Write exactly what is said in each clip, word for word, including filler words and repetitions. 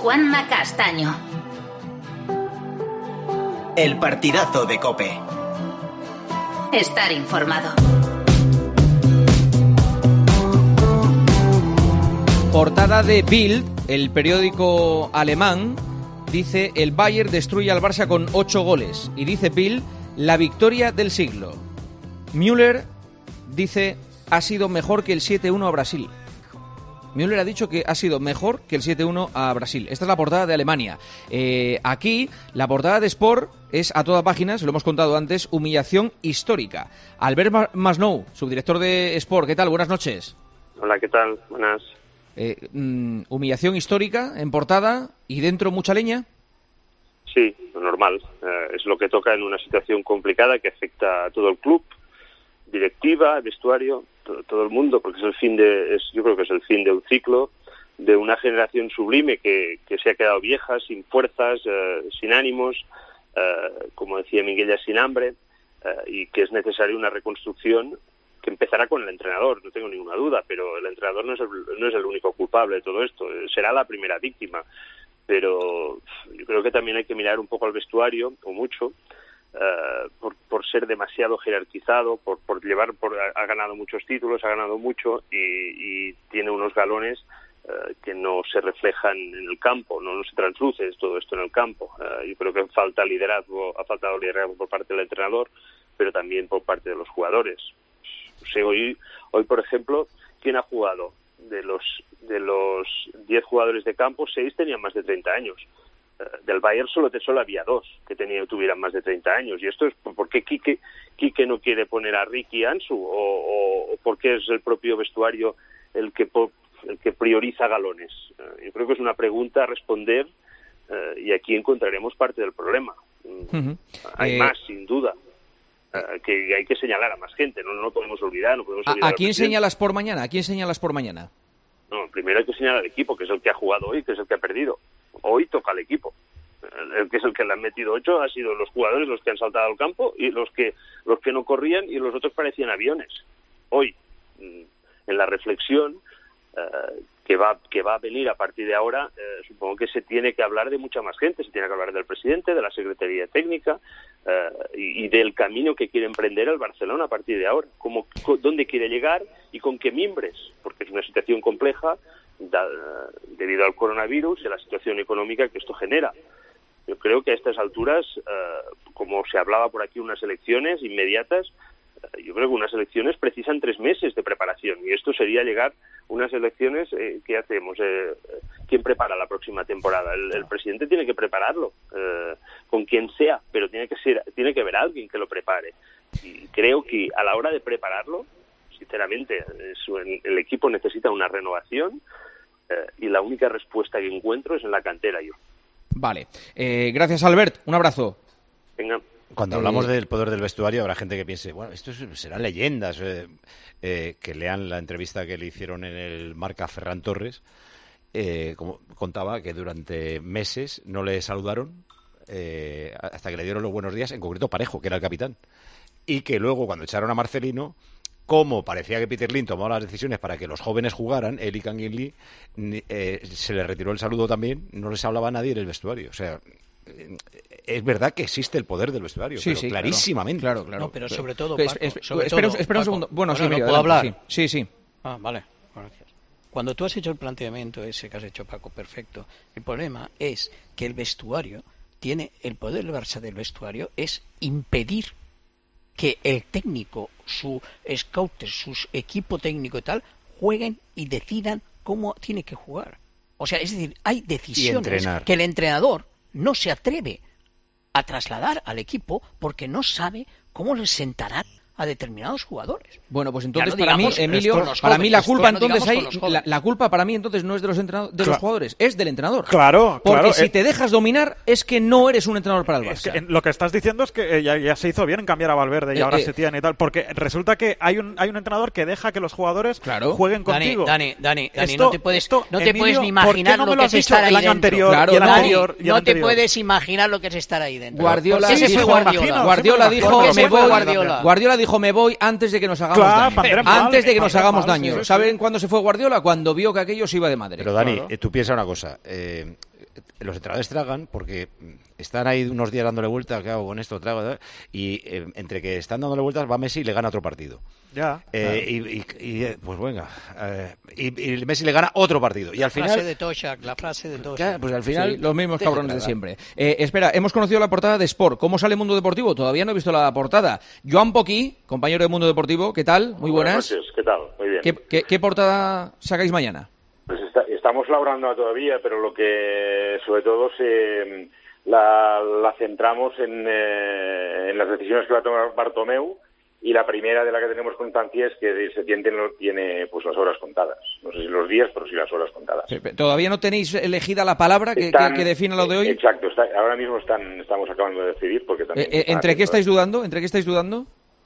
Juanma Castaño. El partidazo de COPE. Estar informado. Portada de Bild, el periódico alemán, dice: el Bayern destruye al Barça con ocho goles. Y dice Bild: la victoria del siglo. Müller dice: ha sido mejor que el siete uno a Brasil. Müller ha dicho que ha sido mejor que el siete uno a Brasil. Esta es la portada de Alemania. Eh, aquí, la portada de Sport es a toda página, se lo hemos contado antes, humillación histórica. Albert Masnou, subdirector de Sport, ¿qué tal? Buenas noches. Hola, ¿qué tal? Buenas. Eh, mm, humillación histórica en portada y dentro mucha leña. Sí, lo normal. Eh, es lo que toca en una situación complicada que afecta a todo el club, directiva, vestuario, todo, todo el mundo, porque es el fin de, es, yo creo que es el fin de un ciclo, de una generación sublime que, que se ha quedado vieja, sin fuerzas, eh, sin ánimos, eh, como decía Minguella, sin hambre, eh, y que es necesaria una reconstrucción que empezará con el entrenador, no tengo ninguna duda, pero el entrenador no es el, no es el único culpable de todo esto, será la primera víctima, pero yo creo que también hay que mirar un poco al vestuario, o mucho, Uh, por, por ser demasiado jerarquizado, por, por llevar, por ha, ha ganado muchos títulos, ha ganado mucho y, y tiene unos galones uh, que no se reflejan en el campo, no, no se trasluce todo esto en el campo. Uh, yo creo que falta liderazgo, ha faltado liderazgo por parte del entrenador, pero también por parte de los jugadores. O sea, hoy, hoy, por ejemplo, ¿quién ha jugado? De los de los diez jugadores de campo, seis tenían más de treinta años. Del Bayern solo, solo había dos que tenían, tuvieran más de treinta años. Y esto es porque Quique, Quique no quiere poner a Ricky Ansu o, o, o porque es el propio vestuario el que, el que prioriza galones. Uh, yo creo que es una pregunta a responder uh, y aquí encontraremos parte del problema. Uh-huh. Hay eh... más, sin duda. Uh, que hay que señalar a más gente, no, no lo podemos olvidar. No podemos olvidar ¿A, ¿A quién señalas por mañana? ¿A quién señalas por mañana? No, primero hay que señalar al equipo, que es el que ha jugado hoy, que es el que ha perdido. Hoy toca al equipo. El que es el que le han metido ocho ha sido los jugadores los que han saltado al campo y los que los que no corrían y los otros parecían aviones. Hoy, en la reflexión uh, que va que va a venir a partir de ahora, uh, supongo que se tiene que hablar de mucha más gente. Se tiene que hablar del presidente, de la Secretaría Técnica uh, y, y del camino que quiere emprender el Barcelona a partir de ahora. Cómo, dónde quiere llegar y con qué mimbres, porque es una situación compleja da, debido al coronavirus y a la situación económica que esto genera. Yo creo que a estas alturas, uh, como se hablaba por aquí, unas elecciones inmediatas, uh, yo creo que unas elecciones precisan tres meses de preparación y esto sería llegar unas elecciones, eh, ¿qué hacemos? Eh, ¿Quién prepara la próxima temporada? El, el presidente tiene que prepararlo, uh, con quien sea, pero tiene que ser, tiene que haber alguien que lo prepare. Y creo que a la hora de prepararlo, sinceramente, es, el equipo necesita una renovación uh, y la única respuesta que encuentro es en la cantera yo. Vale. Eh, gracias, Albert. Un abrazo. Venga. Cuando hablamos del poder del vestuario, habrá gente que piense, bueno, esto serán leyendas. Eh, eh, que lean la entrevista que le hicieron en el Marca Ferran Torres. Eh, como contaba que durante meses no le saludaron eh, hasta que le dieron los buenos días, en concreto Parejo, que era el capitán. Y que luego, cuando echaron a Marcelino, como parecía que Peter Lim tomaba las decisiones para que los jóvenes jugaran, él y Kangin Lee, eh, se les retiró el saludo también, no les hablaba a nadie en el vestuario. O sea, eh, es verdad que existe el poder del vestuario, sí, pero sí, clarísimamente. Claro, claro. No, pero sobre todo, Paco, Paco, es, es, sobre espera, todo, espera un Paco, segundo. Bueno, bueno, sí, ¿no Emilio, puedo adelante, hablar? Sí, sí. sí. Ah, vale, gracias. Cuando tú has hecho el planteamiento ese que has hecho, Paco, perfecto. El problema es que el vestuario tiene, el poder del Barça del vestuario es impedir que el técnico, su scouter, su equipo técnico y tal, jueguen y decidan cómo tiene que jugar. O sea, es decir, hay decisiones que el entrenador no se atreve a trasladar al equipo porque no sabe cómo les sentarán a determinados jugadores. Bueno, pues entonces no para mí, Emilio, para mí la culpa entonces hay, la, la culpa para mí entonces no es de los entrenadores, de claro. los jugadores, es del entrenador. Claro, Porque claro, si eh, te dejas dominar es que no eres un entrenador para el Barça. Es que, lo que estás diciendo es que ya, ya se hizo bien en cambiar a Valverde y eh, ahora eh, se tiene y tal, porque resulta que hay un hay un entrenador que deja que los jugadores claro. jueguen contigo. Dani, Dani, Dani, esto, no te puedes, esto, no te Emilio, puedes ni imaginar no lo, lo que es estar ahí el año dentro. Anterior, claro, y el Dani, anterior, y el no anterior. te puedes imaginar lo que es estar ahí dentro. Guardiola, ese dijo, fue Guardiola. Guardiola dijo me voy. Guardiola. Guardiola dijo me voy antes de que nos hagamos claro, daño. Mal, antes de que nos hagamos mal, daño. sí, sí, ¿Saben sí. cuándo se fue Guardiola? Cuando vio que aquello se iba de madre. Pero Dani, claro. eh, tú piensas una cosa. Eh, los entrenadores tragan porque están ahí unos días dándole vueltas, ¿qué hago con esto? Trago, y eh, entre que están dándole vueltas va Messi y le gana otro partido. Ya. Eh, y, y, y, pues venga, eh, y, y Messi le gana otro partido. Y al final... La frase de Toshak, la frase de Toshak. Claro, pues al final... Sí, los mismos cabrones de siempre. Eh, espera, hemos conocido la portada de Sport. ¿Cómo sale Mundo Deportivo? Todavía no he visto la portada. Joan Poquí, compañero de Mundo Deportivo, ¿qué tal? Muy buenas. Buenas noches, ¿qué tal? Muy bien. ¿Qué, qué, qué portada sacáis mañana? Pues está, estamos labrando todavía, pero lo que sobre todo se, la, la centramos en, eh, en las decisiones que va a tomar Bartomeu, y la primera de la que tenemos constancia es que Setién tiene, tiene pues las horas contadas. No sé si los días, pero sí las horas contadas. Sí, ¿todavía no tenéis elegida la palabra que, están, que, que define lo de hoy? Exacto, está, ahora mismo están, estamos acabando de decidir porque también... Eh, eh, ¿Entre qué estáis dudando? ¿Entre qué estáis dudando?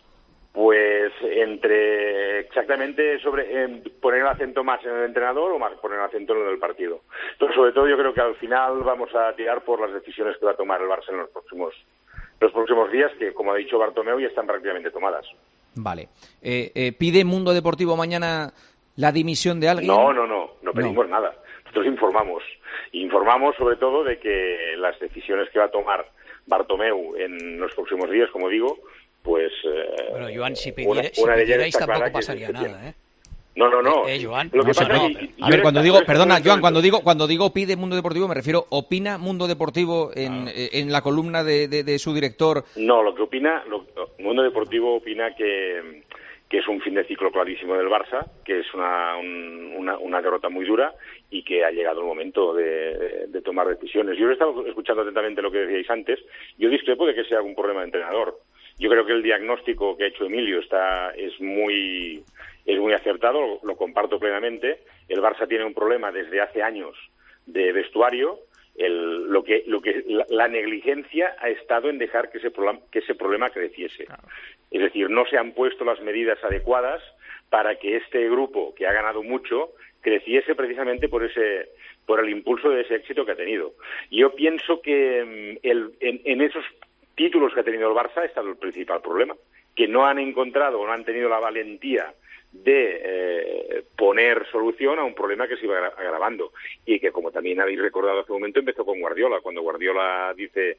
Pues entre exactamente sobre eh, poner el acento más en el entrenador o más poner el acento en el del partido. Pero sobre todo yo creo que al final vamos a tirar por las decisiones que va a tomar el Barça en los próximos los próximos días, que como ha dicho Bartomeu ya están prácticamente tomadas. Vale. Eh, eh, ¿Pide Mundo Deportivo mañana la dimisión de alguien? No, no, no, no pedimos no. nada. Nosotros informamos. Informamos sobre todo de que las decisiones que va a tomar Bartomeu en los próximos días, como digo, pues... Eh, bueno, Joan, si, pidiera, una, si una pidierais tampoco pasaría nada, ¿eh? No, no, no. Eh, eh, Joan, Lo que no, pasa no, es que, a ver, cuando digo, perdona, Joan, cuando digo cuando digo pide Mundo Deportivo me refiero, ¿opina Mundo Deportivo en, ah. en la columna de, de, de su director? No, lo que opina, lo, Mundo Deportivo opina que, que es un fin de ciclo clarísimo del Barça, que es una, un, una, una derrota muy dura y que ha llegado el momento de, de, de tomar decisiones. Yo he estado escuchando atentamente lo que decíais antes. Yo discrepo de que sea algún problema de entrenador. Yo creo que el diagnóstico que ha hecho Emilio está es muy es muy acertado, lo, lo comparto plenamente. El Barça tiene un problema desde hace años de vestuario. El, lo que lo que la, la negligencia ha estado en dejar que ese problema, que ese problema creciese. Claro. Es decir, no se han puesto las medidas adecuadas para que este grupo, que ha ganado mucho, creciese precisamente por ese por el impulso de ese éxito que ha tenido. Yo pienso que el, en, en esos títulos que ha tenido el Barça ha estado el principal problema, que no han encontrado o no han tenido la valentía de eh, poner solución a un problema que se iba agravando y que, como también habéis recordado hace un momento, empezó con Guardiola. Cuando Guardiola dice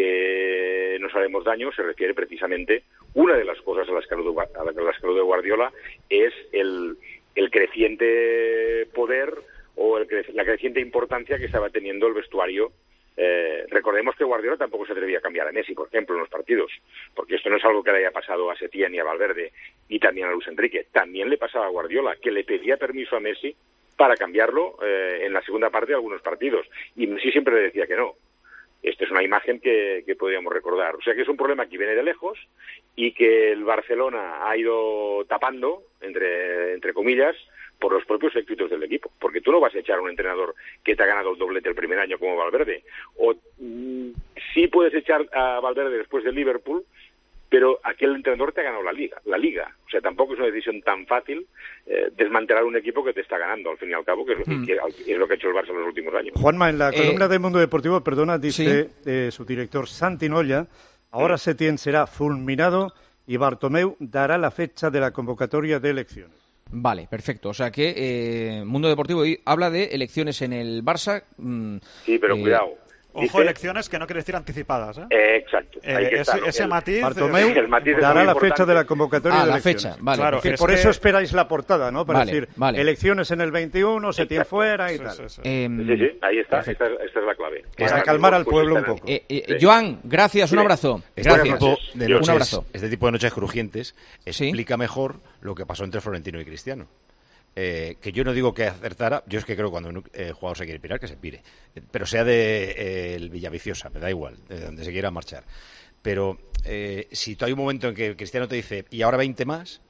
que nos haremos daño, se refiere precisamente, una de las cosas a las que alude, a las que alude Guardiola es el, el creciente poder o el, la creciente importancia que estaba teniendo el vestuario. Eh, recordemos que Guardiola tampoco se atrevía a cambiar a Messi, por ejemplo, en los partidos, porque esto no es algo que le haya pasado a Setién y a Valverde y también a Luis Enrique. También le pasaba a Guardiola, que le pedía permiso a Messi para cambiarlo eh, en la segunda parte de algunos partidos, y Messi siempre le decía que no. Esta es una imagen que, que podríamos recordar. O sea que es un problema que viene de lejos y que el Barcelona ha ido tapando, entre, entre comillas, por los propios éxitos del equipo, porque tú no vas a echar a un entrenador que te ha ganado el doblete el primer año como Valverde, o mmm, sí puedes echar a Valverde después del Liverpool, pero aquel entrenador te ha ganado la liga, la liga, o sea, tampoco es una decisión tan fácil eh, desmantelar un equipo que te está ganando, al fin y al cabo, que es, mm. que es lo que ha hecho el Barça en los últimos años. Juanma, en la columna eh, de Mundo Deportivo, perdona, dice ¿sí? eh, su director Santi Nolla, ahora sí. Setién será fulminado y Bartomeu dará la fecha de la convocatoria de elecciones. Vale, perfecto. O sea que eh, Mundo Deportivo hoy habla de elecciones en el Barça. Mmm, sí, pero eh, cuidado. Ojo, dice... elecciones que no quiere decir anticipadas, ¿eh? eh exacto. Eh, ese, estar, ese el, matiz, Bartomeu el matiz dará la fecha de la convocatoria ah, de la elecciones. fecha, vale. Claro, que es por que... eso esperáis la portada, ¿no? Para vale, decir vale. elecciones en el veintiuno, Setién fuera y sí, tal. Sí, sí. Eh, sí, sí, ahí está. Esta, esta es la clave. Para ahora calmar al pueblo un poco. Eh, eh, sí. Joan, gracias, un abrazo. Este Gracias. tipo de noches, un abrazo. Este tipo de noches crujientes explica ¿sí? mejor lo que pasó entre Florentino y Cristiano. Eh, que yo no digo que acertara, yo es que creo que cuando un eh, jugador se quiere pirar, que se pire. Eh, pero sea de eh, el Villaviciosa, me da igual, de donde se quiera marchar. Pero eh, si tú hay un momento en que Cristiano te dice, y ahora veinte más,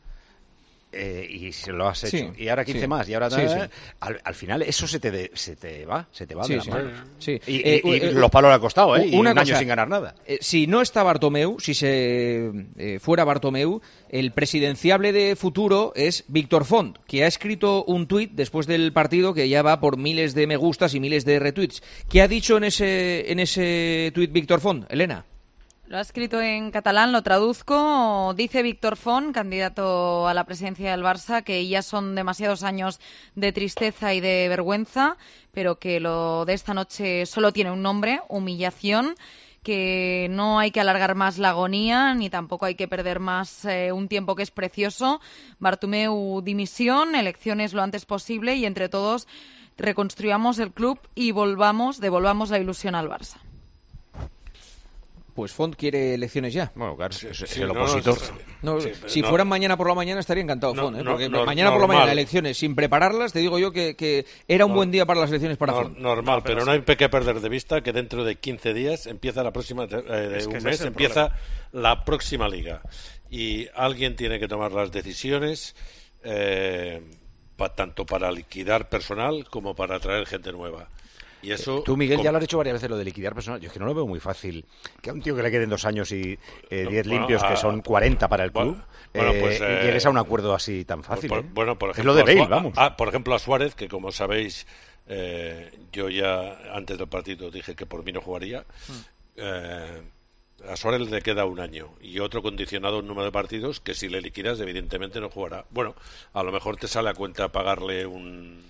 eh, y se lo has hecho, sí, y ahora quince sí, más, y ahora sí, tal, sí. Al, al final eso se te, de, se te va, se te va sí, de la sí, mano. sí. Y, eh, y, y eh, los palos le ha costado, ¿eh? Y una un cosa, año sin ganar nada. Eh, si no está Bartomeu, si se eh, fuera Bartomeu, el presidenciable de futuro es Víctor Font, que ha escrito un tuit después del partido que ya va por miles de me gustas y miles de retweets. ¿Qué ha dicho en ese en ese tuit Víctor Font, Elena? Lo ha escrito en catalán, lo traduzco. Dice Víctor Font, candidato a la presidencia del Barça, que ya son demasiados años de tristeza y de vergüenza, pero que lo de esta noche solo tiene un nombre, humillación, que no hay que alargar más la agonía, ni tampoco hay que perder más eh, un tiempo que es precioso. Bartomeu, dimisión, elecciones lo antes posible y entre todos reconstruyamos el club y volvamos, devolvamos la ilusión al Barça. Pues Font quiere elecciones ya. Bueno, claro, es, es sí, el no, opositor. no, No, sí, si no, fueran mañana por la mañana estaría encantado no, Font, ¿eh? no, porque no, mañana por la normal. mañana elecciones sin prepararlas, te digo yo que, que era un No, buen día para las elecciones para no, Font. normal, pero no hay que perder de vista que dentro de quince días empieza la próxima, eh, de Es que un ese mes es el empieza problema. la próxima liga y alguien tiene que tomar las decisiones eh, pa, tanto para liquidar personal como para atraer gente nueva. Y eso, Tú, Miguel, com- ya lo has dicho varias veces, lo de liquidar personal. Yo es que no lo veo muy fácil. Que a un tío que le queden dos años y eh, diez Bueno, limpios, a- que son cuarenta para el club, bueno, bueno, eh, pues, eh, llegues a un acuerdo así tan fácil. Por- ¿eh? Bueno, por es ejemplo, lo de a Bale, Sua- vamos. a- por ejemplo, a Suárez, que como sabéis, eh, yo ya antes del partido dije que por mí no jugaría. Eh, a Suárez le queda un año y otro condicionado un número de partidos que si le liquidas evidentemente no jugará. Bueno, a lo mejor te sale a cuenta pagarle un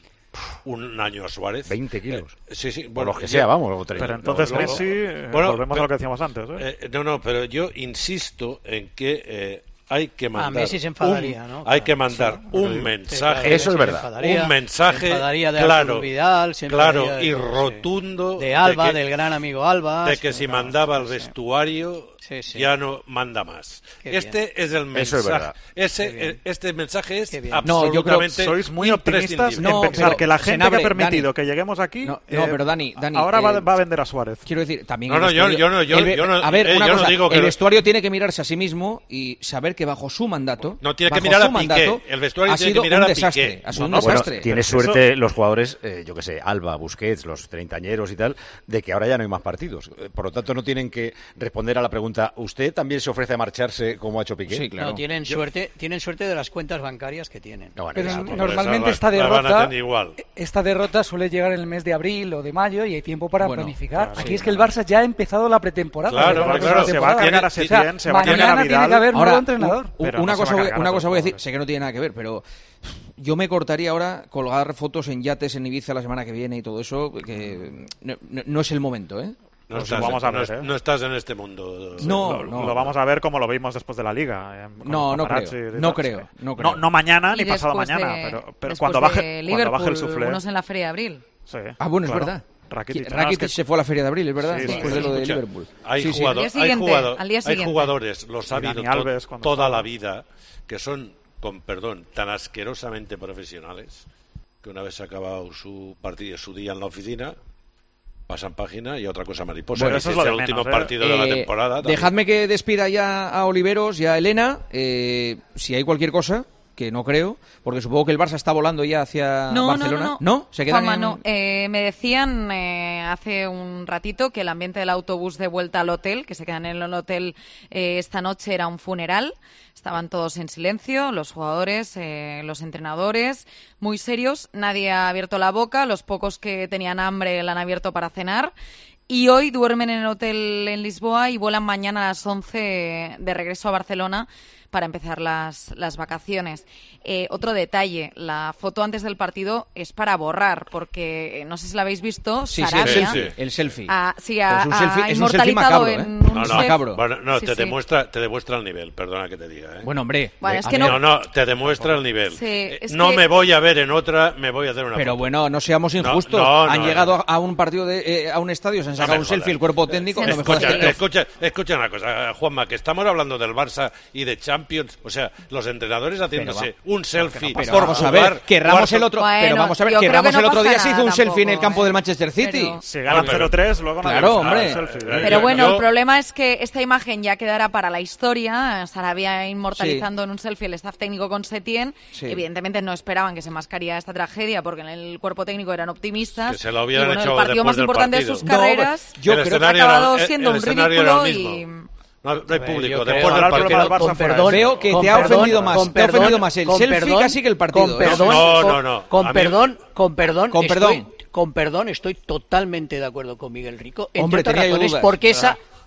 un año a Suárez. veinte kilos. Eh, sí, sí. O Bueno, los que yo- sea, vamos. o treinta. Pero entonces luego- Messi, eh, Bueno, volvemos pero- a lo que decíamos antes. ¿eh? Eh, no, no, pero yo insisto en que eh, hay que mandar Messi se enfadaría, un, ¿no? hay que Claro, mandar sí, un claro. mensaje, Sí, claro, Eso es se verdad. enfadaría, un mensaje se enfadaría de claro, Arturo Vidal, se claro enfadaría de y todos, sí. rotundo de Alba, de que, del gran amigo Alba, de sí, que si claro, mandaba al sí. vestuario Sí, sí. ya no manda más. Qué Este bien. es el Eso mensaje. es verdad. Ese, Qué bien. eh, este mensaje es Qué bien. No, yo creo- absolutamente Sois muy optimistas imprescindible. en No, pensar pero, que la gente Senabre, que ha permitido Dani. que lleguemos aquí No, no, eh, pero Dani, Dani, ahora va, eh, va a vender a Suárez. Quiero decir, también No, el no, yo- vestuario- yo no- yo- el ve- yo no- a ver, eh, una yo no cosa, digo que el lo- vestuario tiene que mirarse a sí mismo y saber que bajo su mandato, No tiene que bajo mirar su a Piqué, mandato, el vestuario ha tiene que sido mirar un a Piqué. desastre, ha sido un No, no, Bueno, desastre. tienes Pero suerte los jugadores, eh, yo que sé, Alba, Busquets, los treintañeros y tal, de que ahora ya no hay más partidos. Eh, Por lo tanto, no tienen que responder a la pregunta, ¿usted también se ofrece a marcharse como ha hecho Piqué? Sí, claro. No, tienen suerte, tienen suerte de las cuentas bancarias que tienen. No, bueno, Pero eso- Hombre, normalmente esa esta la- la van a derrota, tener igual. esta derrota suele llegar en el mes de abril o de mayo y hay tiempo para Bueno, planificar. claro, Aquí sí, es que el Barça ya ha empezado la pretemporada. Claro, Ya la claro, próxima se se va a temporada. cargar a O sea, Setién, se va a cargar a mañana tiene que Vidal. haber Ahora, nuevo entrenador. u- Pero una no se cosa, va a voy, cargar una a cosa todos voy a los decir, jugadores. sé que no tiene nada que ver, pero yo me cortaría ahora colgar fotos en yates en Ibiza la semana que viene y todo eso, que no, no- no es el momento, ¿eh? No, Pues estás, lo vamos a no ver, es- ¿eh? no estás en este mundo. No, lo, no. lo vamos a ver como lo vimos después de la liga. eh, con No, los no paparazzi creo, y no tal, creo, sí. no creo. No, no mañana Y ni pasado después mañana, de- pero, pero después cuando de baje, cuando Liverpool, baje el suflé. unos en la Feria de Abril. Sí, Ah, bueno, es claro. verdad. Rakitic, Qui- no, Rakitic es que- se fue a la Feria de Abril, es verdad, Sí, después sí, de lo de Escucha, Liverpool. Hay, Sí, sí. jugado- Al día hay, siguiente, jugado- al día hay siguiente. jugadores, los ha Y habido Dani to- Alves cuando toda estaba. la vida, que son, con perdón, tan asquerosamente profesionales, que una vez se ha acabado su partido, su día en la oficina, pasan página y otra cosa mariposa. Bueno, que eso ese es lo sea de el último menos, ¿eh? partido de la Eh, temporada. también. Dejadme que despida ya a Oliveros y a Elena, eh, si hay cualquier cosa, que no creo, porque supongo que el Barça está volando ya hacia No, Barcelona. no, no, no. ¿Se quedan Juanma, en- no. Eh, me decían eh, hace un ratito que el ambiente del autobús de vuelta al hotel, que se quedan en el hotel eh, esta noche, era un funeral. Estaban todos en silencio, los jugadores, eh, los entrenadores, muy serios. Nadie ha abierto la boca, los pocos que tenían hambre la han abierto para cenar. Y hoy duermen en el hotel en Lisboa y vuelan mañana a las once de regreso a Barcelona para empezar las, las vacaciones. Eh, otro detalle, la foto antes del partido es para borrar, porque eh, no sé si la habéis visto, Sí, sí, el Sarabia selfie. El selfie. ha, sí, ha, Pues un selfie- ha es un selfie inmortalizado macabro, ¿eh? en No, un no, set- macabro. Bueno, no, Sí, te, sí. Demuestra, te demuestra el nivel, perdona que te diga. ¿eh? Bueno, hombre. Bueno, de- es que a no- ver, No, no, te demuestra el nivel. Sí, Eh, es no que- me voy a ver en otra, me voy a hacer una Pero foto. bueno, no seamos injustos. no, no, han no. llegado a- a un partido, de, eh, a un estadio, se han No sacado me un jodas. selfie el cuerpo técnico. No me jodas Escucha, que- escucha, escucha una cosa, Juanma, que estamos hablando del Barça y de Champions, o sea, los entrenadores haciéndose un selfie Pero por vamos a jugar ver, que Ramos cuarto- el otro, Bueno, pero vamos a ver, yo que creo que Ramos no el otro pasa día se hizo un nada selfie en el tampoco, campo ¿eh? del Manchester City. Pero- Si ganan Pero- cero tres, luego nadie Claro, les da hombre. el selfie, ¿eh? Pero Yo- bueno, yo- el problema es que esta imagen ya quedará para la historia. Sarabia inmortalizando en un selfie el staff técnico con Setién. Sí. Evidentemente no esperaban que se mascaría esta tragedia porque en el cuerpo técnico eran optimistas. Que se lo hubieran y bueno, hecho el partido después más del importante partido. de sus No, carreras yo El creo que ha escenario acabado era- siendo el un escenario era ridículo el y... mismo. No, no hay público. yo Después creo- del Con partido. el Barça con fuera. perdón, Veo que con te ha perdón, ofendido más, con te ha ofendido perdón, más el con selfie perdón, casi que el partido. Con ¿eh? perdón, No, con- no, no. Con A mí- perdón, con perdón, Con estoy- perdón. con perdón, estoy totalmente de acuerdo con Miguel Rico. Entre Hombre, otras tenía yo razones, dudas. porque esa,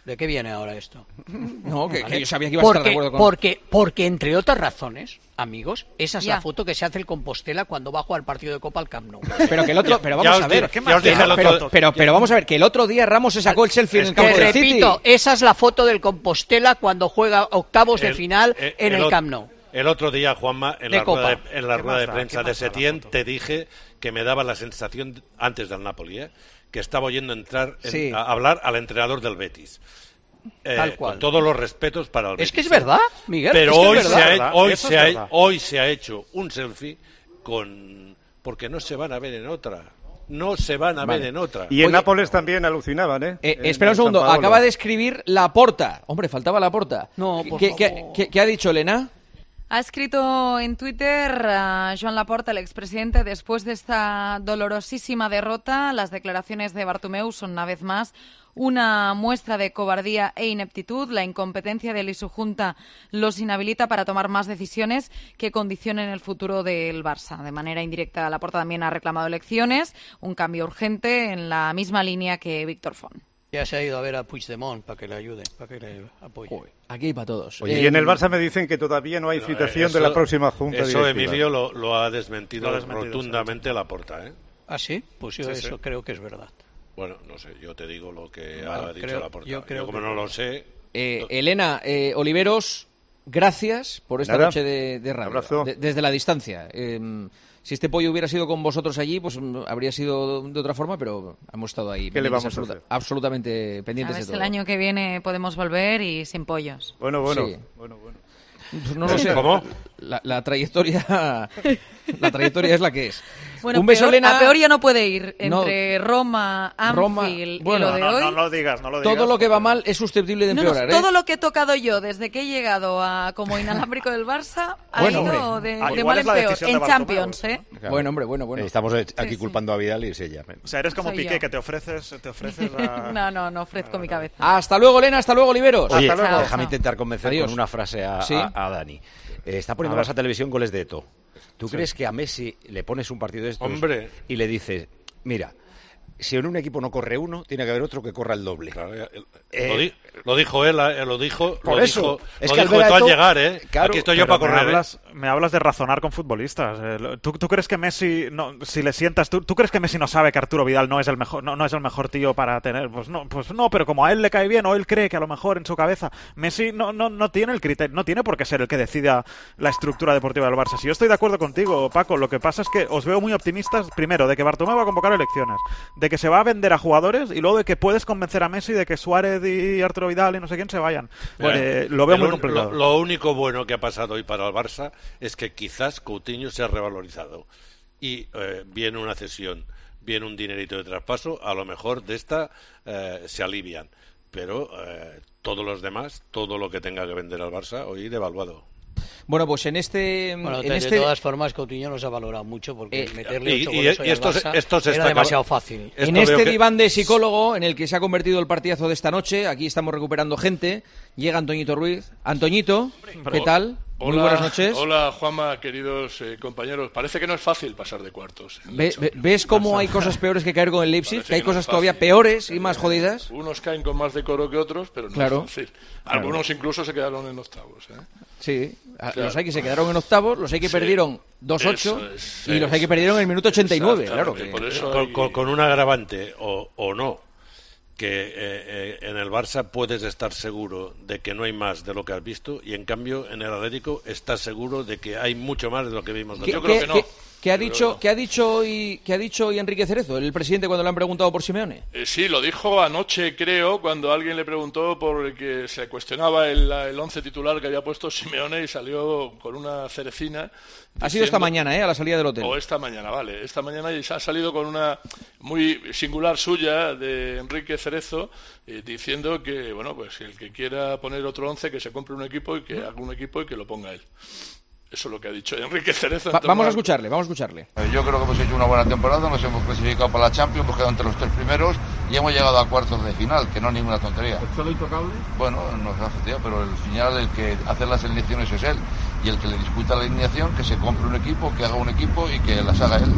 ¿De qué viene ahora esto? No, que, ¿Vale? que yo sabía que iba a porque, estar de acuerdo con... Porque, porque, entre otras razones, amigos, esa es Ya. la foto que se hace el Compostela cuando va a jugar el partido de Copa al Camp Nou. Pero que el otro, pero Ya vamos os a ver, dije- que- ya os dije el pero, otro- pero, pero vamos a ver, que el otro día Ramos se sacó el selfie en el Que campo del City. repito, esa es la foto del Compostela cuando juega octavos de El- final el- en el, ot- Camp Nou. El otro día, Juanma, en De la rueda Copa. de, en la ¿Qué rueda más de da? prensa ¿Qué de más da la Setién, foto? te dije que me daba la sensación antes del Napoli, ¿eh? que estaba oyendo entrar en- Sí. a hablar al entrenador del Betis. Eh, Tal cual. Con todos los respetos para el Betis. Es que es verdad, Miguel. Pero es que hoy, es se verdad. ha, hoy, Eso es se ha, verdad. hoy se ha hecho un selfie con... porque no se van a ver en otra. No se van a Vale. ver en otra. Y en Oye, Nápoles también alucinaban, ¿eh? Eh, En- espera un en segundo, San Paolo. acaba de escribir Laporta. Hombre, faltaba Laporta. No, por ¿Qué, qué- favor. qué- qué ha dicho Elena? Ha escrito en Twitter a Joan Laporta, el expresidente, después de esta dolorosísima derrota, las declaraciones de Bartomeu son una vez más una muestra de cobardía e ineptitud. La incompetencia de él y su junta los inhabilita para tomar más decisiones que condicionen el futuro del Barça. De manera indirecta, Laporta también ha reclamado elecciones, un cambio urgente en la misma línea que Víctor Font. Ya se ha ido a ver a Puigdemont para que le ayude, para que le apoye. Aquí para todos. Oye, Eh, y en el Barça me dicen que todavía no hay No, citación eso- de la próxima junta Eso directiva. Emilio lo, lo ha desmentido, Lo ha desmentido, rotundamente Laporta, ¿eh? ¿Ah, sí? Pues yo Sí, eso sí. creo que es verdad. Bueno, no sé, yo te digo lo que Bueno, ha dicho creo- Laporta. yo Yo, creo como que- no lo sé... eh, Elena, eh, Oliveros, gracias por esta Nada. noche de, de radio. Abrazo. De- desde la distancia. Eh, si este pollo hubiera sido con vosotros allí, pues mm, habría sido de otra forma, pero hemos estado ahí. ¿Qué le pendientes vamos a absoluta- hacer? absolutamente A pendientes ver de si todo. el año que viene podemos volver y sin pollos. Bueno, bueno. Sí. bueno, bueno. Pues no lo sé. ¿Cómo? La, la trayectoria la trayectoria es la que es. Bueno, Un beso, peor- Elena. a peor ya no puede ir. No. Entre Roma, Roma, Anfield bueno, y lo de No, hoy. no lo digas, no lo digas. Todo lo que va porque- mal es susceptible de No, no, empeorar, ¿eh? todo lo que he tocado yo desde que he llegado a como inalámbrico del Barça ha Bueno, ido hombre. de, Ah, de igual mal es en la peor. decisión de En Bartomeu. Champions, ¿eh? Claro. Bueno, hombre, bueno, bueno. Eh, Estamos aquí sí. culpando a Vidal y es ella. O sea, eres como Soy Piqué, yo. que te ofreces, te ofreces a... No, no, no ofrezco mi cabeza. Hasta luego, Elena, hasta luego, Oliveros. Oye, Hasta luego. déjame intentar convencer Adiós. con una frase a, Sí. a- a Dani. Eh, está poniendo A ver. Barça Televisión goles de Eto'o. ¿Tú crees que a Messi le pones un partido de estos Hombre. y le dices, mira, si en un equipo no corre uno, tiene que haber otro que corra el doble? Claro, ya- el- Eh, lo, di- lo dijo él, eh, lo dijo, Por lo eso. dijo, Es lo que al dijo ver a Eto'o al Eto'o, llegar, ¿eh? claro, Aquí estoy yo Pero para me correr, ¿eh? hablas, me hablas de razonar con futbolistas. Eh, lo- ¿Tú, tú crees que Messi, no, si le sientas, ¿tú, tú crees que Messi no sabe que Arturo Vidal no es el mejor, no, no es el mejor tío para tener? Pues no, pues no, pero como a él le cae bien o él cree que a lo mejor en su cabeza Messi no, no, no tiene el criterio, no tiene por qué ser el que decida la estructura deportiva del Barça. Si yo estoy de acuerdo contigo, Paco, lo que pasa es que os veo muy optimistas, primero, de que Bartomeu va a convocar elecciones, de que se va a vender a jugadores y luego de que puedes convencer a Messi de que Suárez y Arturo Vidal y no sé quién se vayan. Bueno, Eh, lo veo el muy un- complicado. Lo, lo único bueno que ha pasado hoy para el Barça es que quizás Coutinho se ha revalorizado y eh, viene una cesión, viene un dinerito de traspaso, a lo mejor de esta eh, se alivian, pero eh, todos los demás, todo lo que tenga que vender al Barça hoy devaluado. Bueno, pues en este... Bueno, en de, este... de todas formas, Coutinho no se ha valorado mucho porque Eh, meterle y- ocho y- goles y hoy al esto se- Barça esto se era está demasiado acab- fácil. Esto En veo este que- diván de psicólogo en el que se ha convertido el partidazo de esta noche, aquí estamos recuperando gente, llega Antoñito Ruiz. Antoñito, ¿qué tal? Muy Hola, buenas noches. Hola, Juanma, queridos eh, compañeros. Parece que no es fácil pasar de cuartos. en la Ve- ve- Champions. ¿Ves cómo hay cosas peores que caer con el Leipzig? Parece Que hay que no es cosas todavía fácil. peores y más jodidas. Unos caen con más decoro que otros, pero no Claro. es fácil. Algunos incluso se quedaron en octavos. ¿eh? Sí, a- Claro. los hay que se quedaron en octavos, los hay que Sí. perdieron dos ocho Eso es, y los hay que eso perdieron en el minuto ochenta y nueve, claro. Exactamente, que- por eso con, hay- con- con un agravante o, o no, que eh, eh, en el Barça puedes estar seguro de que no hay más de lo que has visto y en cambio en el Atlético estás seguro de que hay mucho más de lo que vimos. ¿Qué, Yo qué- creo que no. qué- qué ha Yo creo dicho, que no. qué ha dicho hoy, qué ha dicho hoy Enrique Cerezo, el presidente, cuando le han preguntado por Simeone? Eh, sí, lo dijo anoche, creo, cuando alguien le preguntó por que se cuestionaba el, el once titular que había puesto Simeone y salió con una cerecina. Ha sido esta diciendo- mañana, ¿eh? A la salida del hotel. O esta mañana, vale. Esta mañana y se ha salido con una muy singular suya de Enrique Cerezo eh, diciendo que, bueno, pues el que quiera poner otro once, que se compre un equipo y que haga un equipo y que lo ponga él. Eso es lo que ha dicho Enrique Cerezo. en Va- torno vamos a al- escucharle, vamos a escucharle. Yo creo que hemos hecho una buena temporada, nos hemos clasificado para la Champions, hemos quedado entre los tres primeros y hemos llegado a cuartos de final, que no es ninguna tontería. ¿Solo intocable? Bueno, no es una tontería, pero el final el que hace las alineaciones es él y el que le discuta la alineación, que se compre un equipo, que haga un equipo y que las haga él.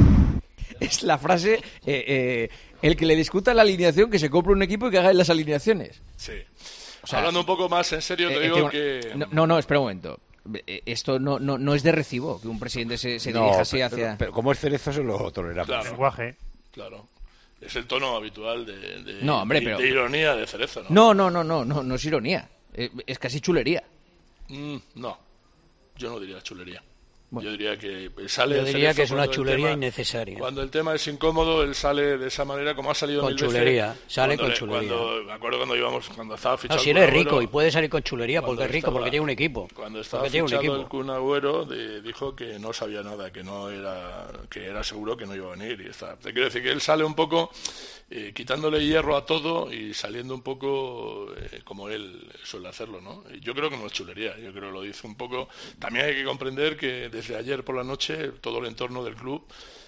Es la frase, eh, eh, el que le discuta la alineación, que se compre un equipo y que haga las alineaciones. Sí. O sea, hablando un poco más en serio, te eh, digo que... que... No, no, espera un momento. Esto no, no, no es de recibo, que un presidente se, se no, dirija así pero, hacia... Pero, pero como es Cerezo se lo toleramos. Claro, lenguaje. Claro. Es el tono habitual de, de, no, hombre, de, pero... de ironía de Cerezo, ¿no? No, no, no, no, no, no es ironía. Es casi chulería. Mm, no, yo no diría chulería. Bueno. Yo diría que sale Yo diría Cerezo que es una cuando el chulería tema- innecesaria. Cuando el tema es incómodo, él sale de esa manera como ha salido Con mil veces. chulería, sale Cuando con le- chulería. Cuando, me acuerdo cuando íbamos, cuando estaba No, fichado si el eres Kun rico Agüero, y puede salir con chulería cuando porque es rico, estaba- porque tiene un equipo. Cuando estaba Porque tiene un fichado equipo. el Kun Agüero, de- dijo que no sabía nada, que no era, que era seguro que no iba a venir. Y está. Te quiero decir que él sale un poco eh, quitándole hierro a todo y saliendo un poco eh, como él suele hacerlo, ¿no? Y yo creo que no es chulería, yo creo que lo dice un poco. También hay que comprender que desde ayer por la noche todo el entorno del club,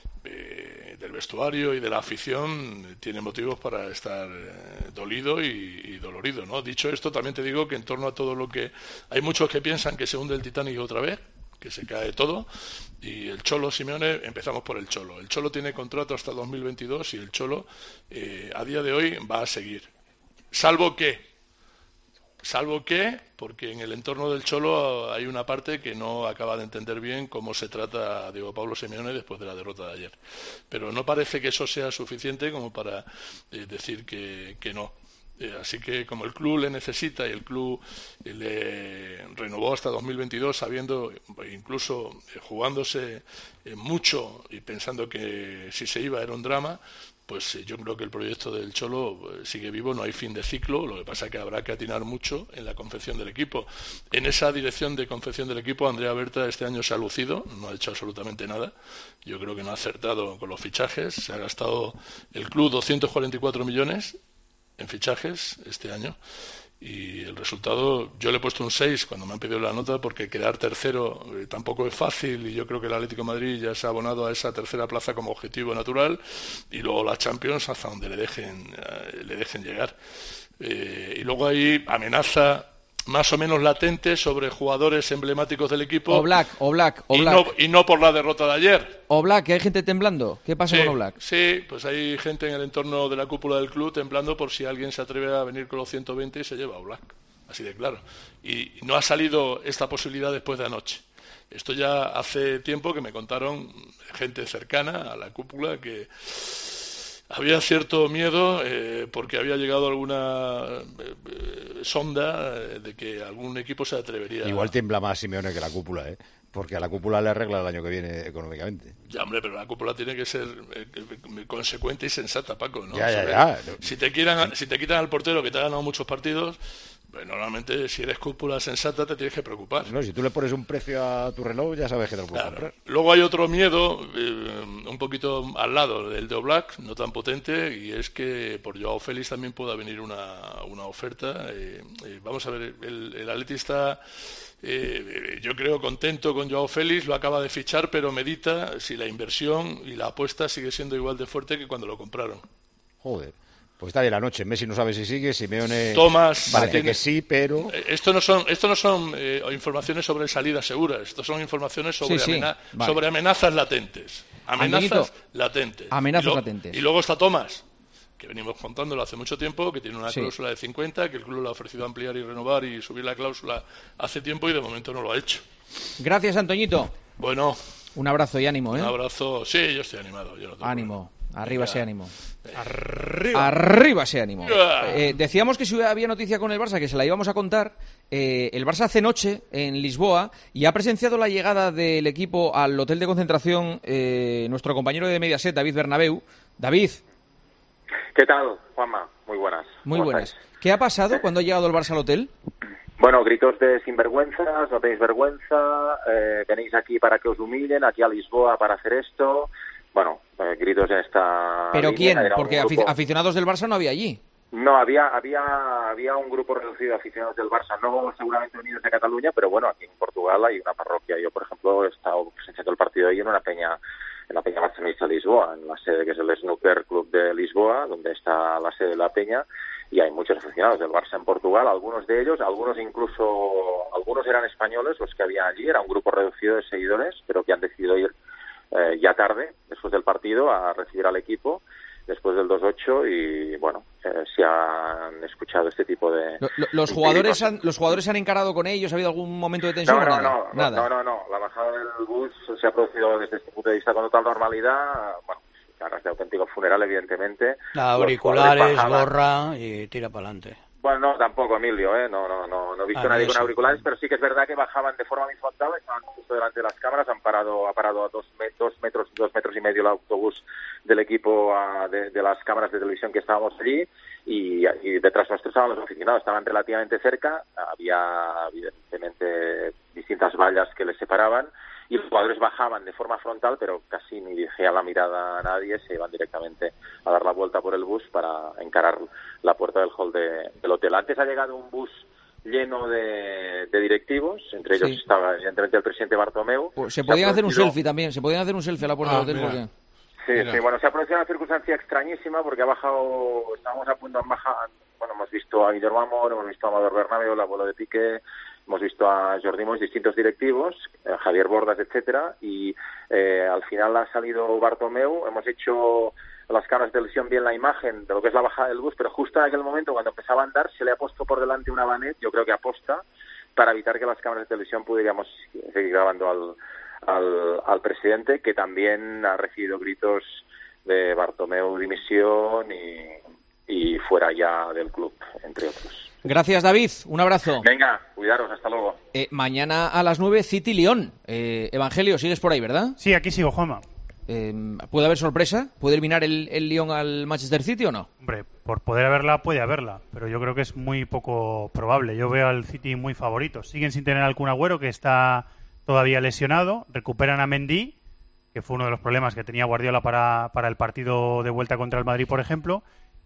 eh, del vestuario y de la afición eh, tiene motivos para estar eh, dolido y, y dolorido, ¿no? Dicho esto, también te digo que en torno a todo lo que... Hay muchos que piensan que se hunde el Titanic otra vez, que se cae todo, y el Cholo Simeone, empezamos por el Cholo. El Cholo tiene contrato hasta dos mil veintidós y el Cholo eh, a día de hoy va a seguir. Salvo que, salvo que, porque en el entorno del Cholo hay una parte que no acaba de entender bien cómo se trata a Diego Pablo Simeone después de la derrota de ayer. Pero no parece que eso sea suficiente como para eh, decir que, que no. Eh, así que como el club le necesita y el club eh, le renovó hasta dos mil veintidós sabiendo, incluso eh, jugándose eh, mucho y pensando que si se iba era un drama, pues eh, yo creo que el proyecto del Cholo eh, sigue vivo, no hay fin de ciclo, lo que pasa es que habrá que atinar mucho en la confección del equipo. En esa dirección de confección del equipo, Andrea Berta este año se ha lucido, no ha hecho absolutamente nada, yo creo que no ha acertado con los fichajes, se ha gastado el club doscientos cuarenta y cuatro millones en fichajes este año y el resultado, yo le he puesto un seis cuando me han pedido la nota porque quedar tercero eh, tampoco es fácil y yo creo que el Atlético de Madrid ya se ha abonado a esa tercera plaza como objetivo natural y luego la Champions hasta donde le dejen eh, le dejen llegar eh, y luego hay amenaza más o menos latente sobre jugadores emblemáticos del equipo Oblak, Oblak, y Oblak. no, y no por la derrota de ayer. Oblak, que hay gente temblando. ¿Qué pasa Sí, con Oblak? sí, pues hay gente en el entorno de la cúpula del club temblando por si alguien se atreve a venir con los ciento veinte y se lleva a Oblak. Así de claro. Y no ha salido esta posibilidad después de anoche. Esto ya hace tiempo que me contaron gente cercana a la cúpula que había cierto miedo eh, porque había llegado alguna eh, eh, sonda eh, de que algún equipo se atrevería. Igual tiembla más Simeone que la cúpula, ¿eh? Porque a la cúpula le arregla el año que viene económicamente. Ya, hombre, pero la cúpula tiene que ser eh, eh, consecuente y sensata, Paco, ¿no? Ya, ya, Sobre- ya. Si te quitan, si te quitan al portero que te ha ganado muchos partidos, pues normalmente si eres cúpula sensata te tienes que preocupar. No, si tú le pones un precio a tu reloj, ya sabes que te lo puedes comprar. Luego hay otro miedo, eh, un poquito al lado del de Oblak, no tan potente, y es que por Joao Félix también pueda venir una, una oferta. Eh, eh, vamos a ver, el, el Atleti está, eh, yo creo, contento con Joao Félix, lo acaba de fichar, pero medita si la inversión y la apuesta sigue siendo igual de fuerte que cuando lo compraron. Joder. Pues está bien la noche. Messi no sabe si sigue, Simeone Tomás parece tiene- que sí, pero... Eh, Esto no son, esto no son eh, informaciones sobre salidas seguras, esto son informaciones sobre, Sí, sí, amena- vale. sobre amenazas latentes. Amenazas Antonito, latentes. amenazas Y lo- latentes. Y luego está Tomás, que venimos contándolo hace mucho tiempo, que tiene una Sí. cláusula de cincuenta, que el club le ha ofrecido ampliar y renovar y subir la cláusula hace tiempo y de momento no lo ha hecho. Gracias, Antoñito. Bueno, Un abrazo y ánimo, ¿eh? un abrazo. Sí, yo estoy animado. Yo no tengo Ánimo. Arriba Venga. ese ánimo. Arriba. Arriba ese ánimo. Ya. Eh, decíamos que si había noticia con el Barça, que se la íbamos a contar. Eh, el Barça hace noche en Lisboa y ha presenciado la llegada del equipo al hotel de concentración eh, nuestro compañero de Mediaset, David Bernabéu. David, ¿Qué tal, Juanma? Muy buenas. muy ¿Cómo buenas. estáis? ¿Qué ha pasado cuando ha llegado el Barça al hotel? Bueno, gritos de sinvergüenzas, no tenéis vergüenza, eh, venís aquí para que os humillen, aquí a Lisboa para hacer esto. Bueno, eh, gritos en esta ¿Pero línea. quién? Era un Porque afi- grupo- aficionados del Barça no había allí. No, había, había, había un grupo reducido de aficionados del Barça, no seguramente unidos de Cataluña, pero bueno, aquí en Portugal hay una parroquia. Yo, por ejemplo, he estado presenciando el partido ahí en una peña, en la Peña Barcelonista de Lisboa, en la sede que es el Snooker Club de Lisboa, donde está la sede de la peña, y hay muchos aficionados del Barça en Portugal, algunos de ellos, algunos incluso, algunos eran españoles los que había allí, era un grupo reducido de seguidores, pero que han decidido ir eh, ya tarde, después del partido, a recibir al equipo. después del dos ocho y bueno, eh, si han escuchado este tipo de... Lo, lo, ¿Los jugadores han, los jugadores han encarado con ellos? ¿Ha habido algún momento de tensión? No, no, o nada? no, nada. no, no, no, la bajada del bus se ha producido desde este punto de vista con total normalidad, bueno, ganas de auténtico funeral, evidentemente. Auriculares, gorra y tira para adelante. Bueno, no, tampoco, Emilio, ¿eh? No, no, no, no he visto Ah, a nadie no, con sí. auriculares, pero sí que es verdad que bajaban de forma horizontal, estaban justo delante de las cámaras, han parado, ha parado a dos, me- dos metros, dos metros y medio el autobús del equipo a, de, de las cámaras de televisión que estábamos allí y, y detrás nuestro estaban los aficionados, estaban relativamente cerca, había evidentemente distintas vallas que les separaban y los jugadores bajaban de forma frontal, pero casi ni dirigían la mirada a nadie, se iban directamente a dar la vuelta por el bus para encarar la puerta del hall de, del hotel. Antes ha llegado un bus lleno de, de directivos, entre ellos Sí. estaba evidentemente el presidente Bartomeu. Pues se ha podían hacer un producido- selfie también, se podían hacer un selfie a la puerta Ah, del hotel. mira. Porque... Sí, Mira. sí, bueno, se ha producido una circunstancia extrañísima porque ha bajado, estábamos a punto de bajar, bueno, hemos visto a Guillermo Amor, hemos visto a Amador Bernabéu, el abuelo de Piqué, hemos visto a Jordi Mois, distintos directivos, eh, Javier Bordas, etcétera, y eh, al final ha salido Bartomeu, hemos hecho las cámaras de televisión bien la imagen de lo que es la bajada del bus, pero justo en aquel momento cuando empezaba a andar se le ha puesto por delante una vanet, yo creo que aposta, para evitar que las cámaras de televisión pudiéramos seguir grabando al, al, al presidente, que también ha recibido gritos de Bartomeu dimisión y, y fuera ya del club, entre otros. Gracias, David. Un abrazo. Venga, cuidaros, hasta luego. Eh, mañana a las nueve, City-León. Eh, Evangelio, sigues por ahí, ¿verdad? Sí, aquí sigo, Juanma. Eh, ¿Puede haber sorpresa? ¿Puede eliminar el, el Lyon al Manchester City o no? Hombre, por poder haberla, puede haberla, pero yo creo que es muy poco probable. Yo veo al City muy favorito. Siguen sin tener al Kun Agüero, que está todavía lesionado. Recuperan a Mendy, que fue uno de los problemas que tenía Guardiola para, para el partido de vuelta contra el Madrid, por ejemplo.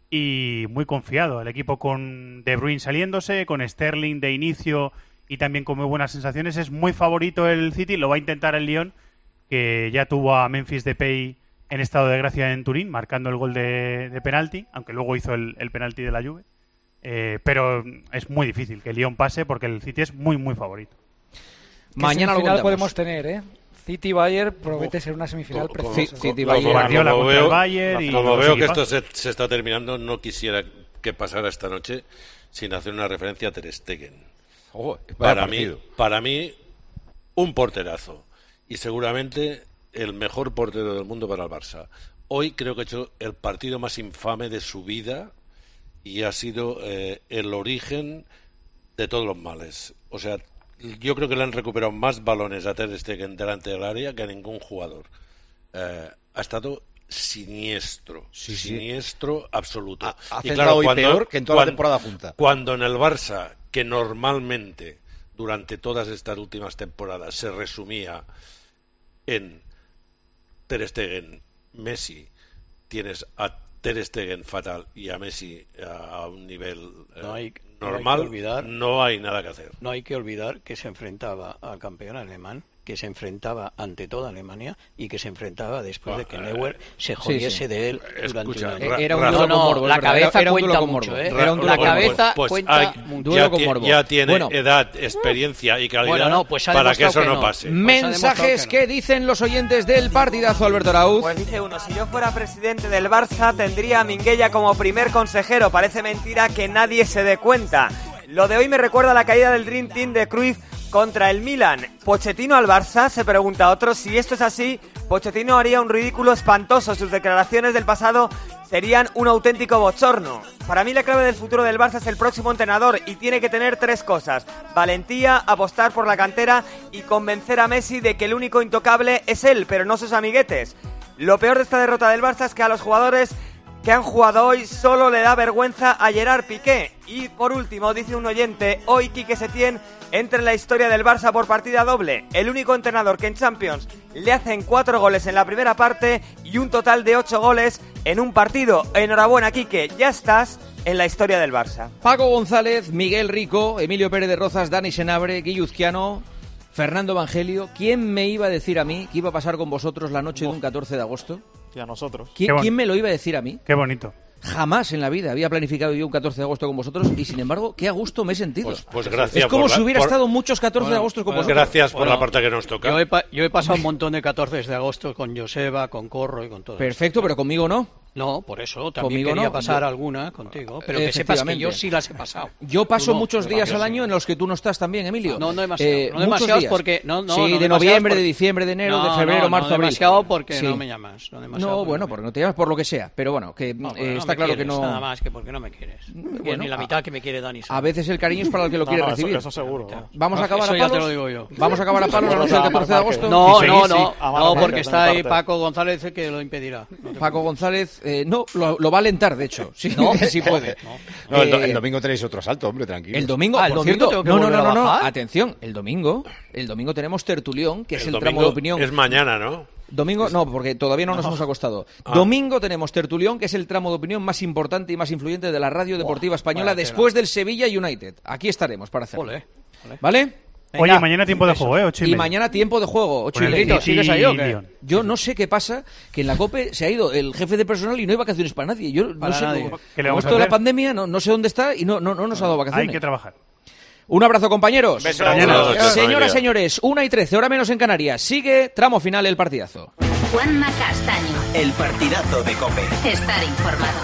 Y muy confiado. El equipo con De Bruyne saliéndose, con Sterling de inicio y también con muy buenas sensaciones. Es muy favorito el City, lo va a intentar el Lyon, que ya tuvo a Memphis Depay en estado de gracia en Turín, marcando el gol de, de penalti, aunque luego hizo el, el penalti de la Juve. Eh, pero es muy difícil que el Lyon pase porque el City es muy, muy favorito. Mañana lo final contamos. podemos tener, ¿eh? City-Bayern promete ser una semifinal Como- preciosa. City, como- Bayern. como contra el veo, Bayern y como los veo que equipos. esto se, se está terminando, no quisiera que pasara esta noche sin hacer una referencia a Ter Stegen. Oh, vaya para mí, partido. para mí, un porterazo y seguramente el mejor portero del mundo para el Barça. Hoy creo que ha hecho el partido más infame de su vida y ha sido eh, el origen de todos los males. O sea, yo creo que le han recuperado más balones a Ter Stegen delante del área que a ningún jugador. Eh, ha estado siniestro, Sí, sí. siniestro absoluto. Ha- ha Y centrado hoy peor que en toda la temporada junta. Cuando en el Barça, que normalmente durante todas estas últimas temporadas se resumía en Ter Stegen, Messi, tienes a Ter Stegen fatal y a Messi a, a un nivel eh, No hay- normal, no hay que olvidar- no hay nada que hacer. No hay que olvidar que se enfrentaba al campeón alemán, que se enfrentaba ante toda Alemania y que se enfrentaba después de que Neuer se jodiese sí. de él durante Escucha, un ra- año. Era un ra- duelo No, no, con morbo, la es verdad, cabeza era un duelo cuenta con mucho, morbo. ¿eh? Era un duelo La con morbo. cabeza Pues cuenta hay- mucho. Duelo ya, con ti- morbo. ya tiene Bueno. edad, experiencia y calidad Bueno, no, pues ha para que eso demostrado no que no. pase. Mensajes que dicen los oyentes del partidazo, Alberto Arauz. Pues dice uno, si yo fuera presidente del Barça tendría a Minguella como primer consejero. Parece mentira que nadie se dé cuenta. Lo de hoy me recuerda a la caída del Dream Team de Cruyff contra el Milan. Pochettino al Barça, se pregunta otro. Si esto es así, Pochettino haría un ridículo espantoso. Sus declaraciones del pasado serían un auténtico bochorno. Para mí la clave del futuro del Barça es el próximo entrenador y tiene que tener tres cosas: valentía, apostar por la cantera y convencer a Messi de que el único intocable es él, pero no sus amiguetes. Lo peor de esta derrota del Barça es que a los jugadores que han jugado hoy solo le da vergüenza a Gerard Piqué. Y por último, dice un oyente, hoy Quique Setién entra en la historia del Barça por partida doble. El único entrenador que en Champions le hacen cuatro goles en la primera parte y un total de ocho goles en un partido. Enhorabuena, Quique, ya estás en la historia del Barça. Paco González, Miguel Rico, Emilio Pérez de Rozas, Dani Senabre, Guilluzquiano, Fernando Evangelio. ¿Quién me iba a decir a mí que iba a pasar con vosotros la noche de un catorce de agosto? Y a nosotros. ¿Quién, ¿quién me lo iba a decir a mí? Qué bonito. Jamás en la vida había planificado yo un catorce de agosto con vosotros y, sin embargo, qué a gusto me he sentido. Pues, pues gracias. Es como por si la- hubiera por- estado muchos catorce de agosto con Pues vosotros. gracias por Bueno, la parte que nos toca. Yo he, pa- yo he pasado un montón de catorce de agosto con Joseba, con Corro y con todo. Perfecto, pero conmigo no. No, por eso también Conmigo quería no. pasar Yo- alguna contigo, pero que sepas que yo sí las he pasado. Yo paso Tú no, muchos pero días yo al sí. año en los que tú no estás también, Emilio. No, no demasiado, Eh, no muchos demasiados días. porque no, no, sí, no de demasiados noviembre, por- de diciembre, de enero, No, de febrero, no, marzo, no abril. demasiado porque Sí. no me llamas, no demasiado No, porque bueno, no. porque no te llamas por lo que sea, pero bueno, que No, eh, porque no está me claro que quieres, no. Nada más que porque no me quieres. Bueno, Ni la a- mitad que me quiere Dani. A veces el cariño es para el que lo No, quiere no, eso- recibir. eso seguro. Vamos a Ah, acabar eso a ya palos. te lo digo yo. Vamos a acabar a palos la noche del catorce de agosto. No, Y no, seguir, no, sí. no, porque está ahí Paco González que lo impedirá. Paco González, eh, no, lo, lo va a alentar, de hecho, sí, ¿No? sí puede. No, el, do- Eh, el domingo tenéis otro asalto, hombre, tranquilo. El domingo, Ah, el por domingo cierto, tengo que no, no, volver no, a no, no, bajar. atención, el domingo, el domingo tenemos tertulión, que es El el tramo domingo de opinión. es mañana, ¿no? Domingo, no, porque todavía no nos hemos acostado. Ah. Domingo tenemos tertulión, que es el tramo de opinión más importante y más influyente de la radio deportiva española vaya después del Sevilla United. Aquí estaremos para hacerlo. Ole, ole. ¿Vale? Oye, Venga, mañana tiempo de juego, ¿eh? Ocho y, Y media. mañana tiempo de juego, ocho Con y el media. City ¿Sigues ahí o qué? Lyon. Yo no sé qué pasa, que en la COPE se ha ido el jefe de personal y no hay vacaciones para nadie. Yo no Para sé, nadie. como- ¿Qué le como vamos a esto de la hacer? pandemia, no, no sé dónde está y no, no, no nos ha dado Hay vacaciones. que trabajar. Un abrazo, compañeros. Beso. Mañana. Buenas noches, Señoras, familia. señores, una y trece, hora menos en Canarias. Sigue tramo final el partidazo. Juanma Castaño. El partidazo de COPE. Estar informado.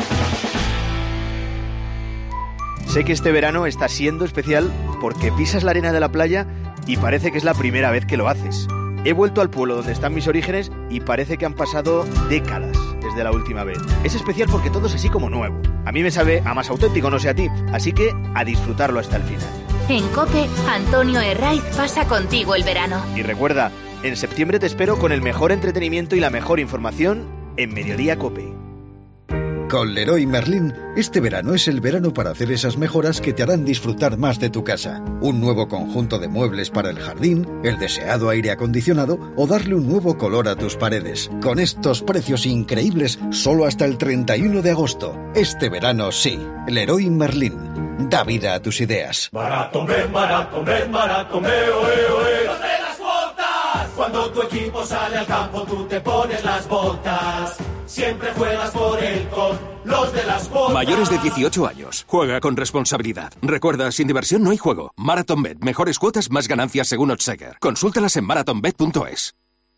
Sé que este verano está siendo especial porque pisas la arena de la playa y parece que es la primera vez que lo haces. He vuelto al pueblo donde están mis orígenes y parece que han pasado décadas desde la última vez. Es especial porque todo es así como nuevo. A mí me sabe a más auténtico, no sé a ti, así que a disfrutarlo hasta el final. En COPE, Antonio Herraiz pasa contigo el verano. Y recuerda, en septiembre te espero con el mejor entretenimiento y la mejor información en Mediodía COPE. Con Leroy Merlin, este verano es el verano para hacer esas mejoras que te harán disfrutar más de tu casa. Un nuevo conjunto de muebles para el jardín, el deseado aire acondicionado o darle un nuevo color a tus paredes. Con estos precios increíbles, solo hasta el treinta y uno de agosto. Este verano sí. Leroy Merlin. Da vida a tus ideas. Barato, me, barato, me, barato, me, oe, oe. ¡Los de las botas! Cuando tu equipo sale al campo, tú te pones las botas. Siempre juegas por él con los de las botas. Mayores de dieciocho años. Juega con responsabilidad. Recuerda, sin diversión no hay juego. MarathonBet. Mejores cuotas, más ganancias según Oddsheger. Consúltalas en marathon bet punto es.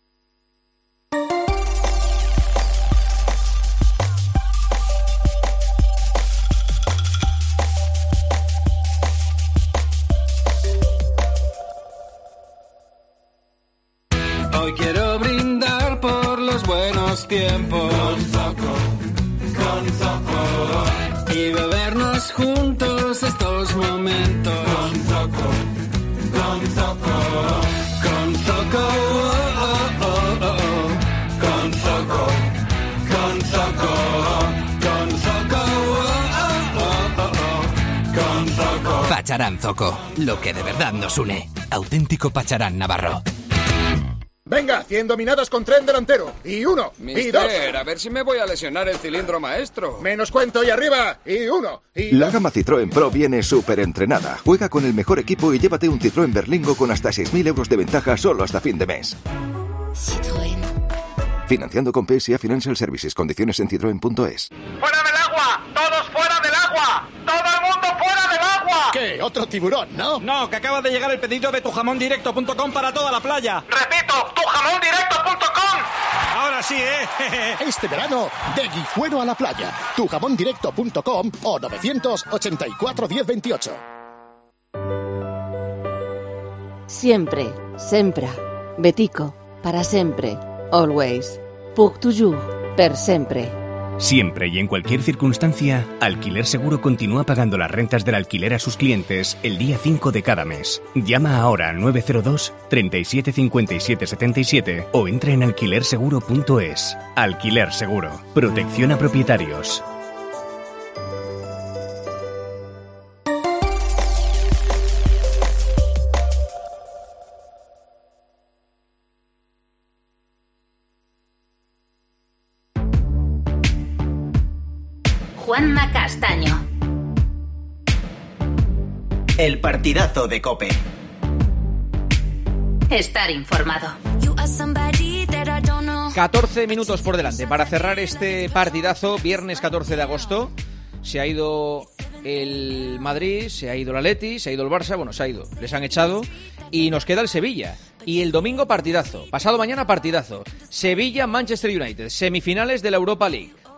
Hoy quiero brindar por los buenos tiempos. Con Zoco, con Zoco. Y bebernos juntos estos momentos. Con Zoco, con Zoco. Con Zoco, oh, oh, oh, oh, oh. Con Zoco, con Zoco. Con Zoco, oh, oh, oh, oh, oh. Con Zoco. Pacharán Zoco, lo que de verdad nos une. Auténtico Pacharán Navarro. Venga, cien dominadas con tren delantero. Y uno, y dos. Mister, a ver si me voy a lesionar el cilindro maestro. Menos cuento y arriba. Y uno, y La gama Citroën Pro viene súper entrenada. Juega con el mejor equipo y llévate un Citroën Berlingo con hasta seis mil euros de ventaja solo hasta fin de mes. Citroën. Financiando con P S A Financial Services. Condiciones en citroen punto es. ¡Fuera del agua! ¡Todos fuera del agua! ¡Todo el mundo fuera del agua! ¿Qué? ¿Otro tiburón, no? No, que acaba de llegar el pedido de tu jamón directo punto com para toda la playa. ¡Repito! ¡tu jamón directo punto com! Ahora sí, ¿eh? Este verano, de Guijuelo a la playa. tu jamón directo punto com o nueve ocho cuatro, diez, veintiocho. Siempre, sempre. Betico, para sempre. Always. Pour toujours, per sempre. Siempre y en cualquier circunstancia, Alquiler Seguro continúa pagando las rentas del alquiler a sus clientes el día cinco de cada mes. Llama ahora al nueve cero dos, treinta y siete, cincuenta y siete, setenta y siete o entra en alquiler seguro punto es. Alquiler Seguro. Protección a propietarios. Juanma Castaño. El partidazo de COPE. Estar informado. catorce minutos por delante para cerrar este partidazo. Viernes catorce de agosto. Se ha ido el Madrid, se ha ido el Atleti, se ha ido el Barça. Bueno, se ha ido, les han echado. Y nos queda el Sevilla. Y el domingo partidazo. Pasado mañana partidazo. Sevilla-Manchester United. Semifinales de la Europa League.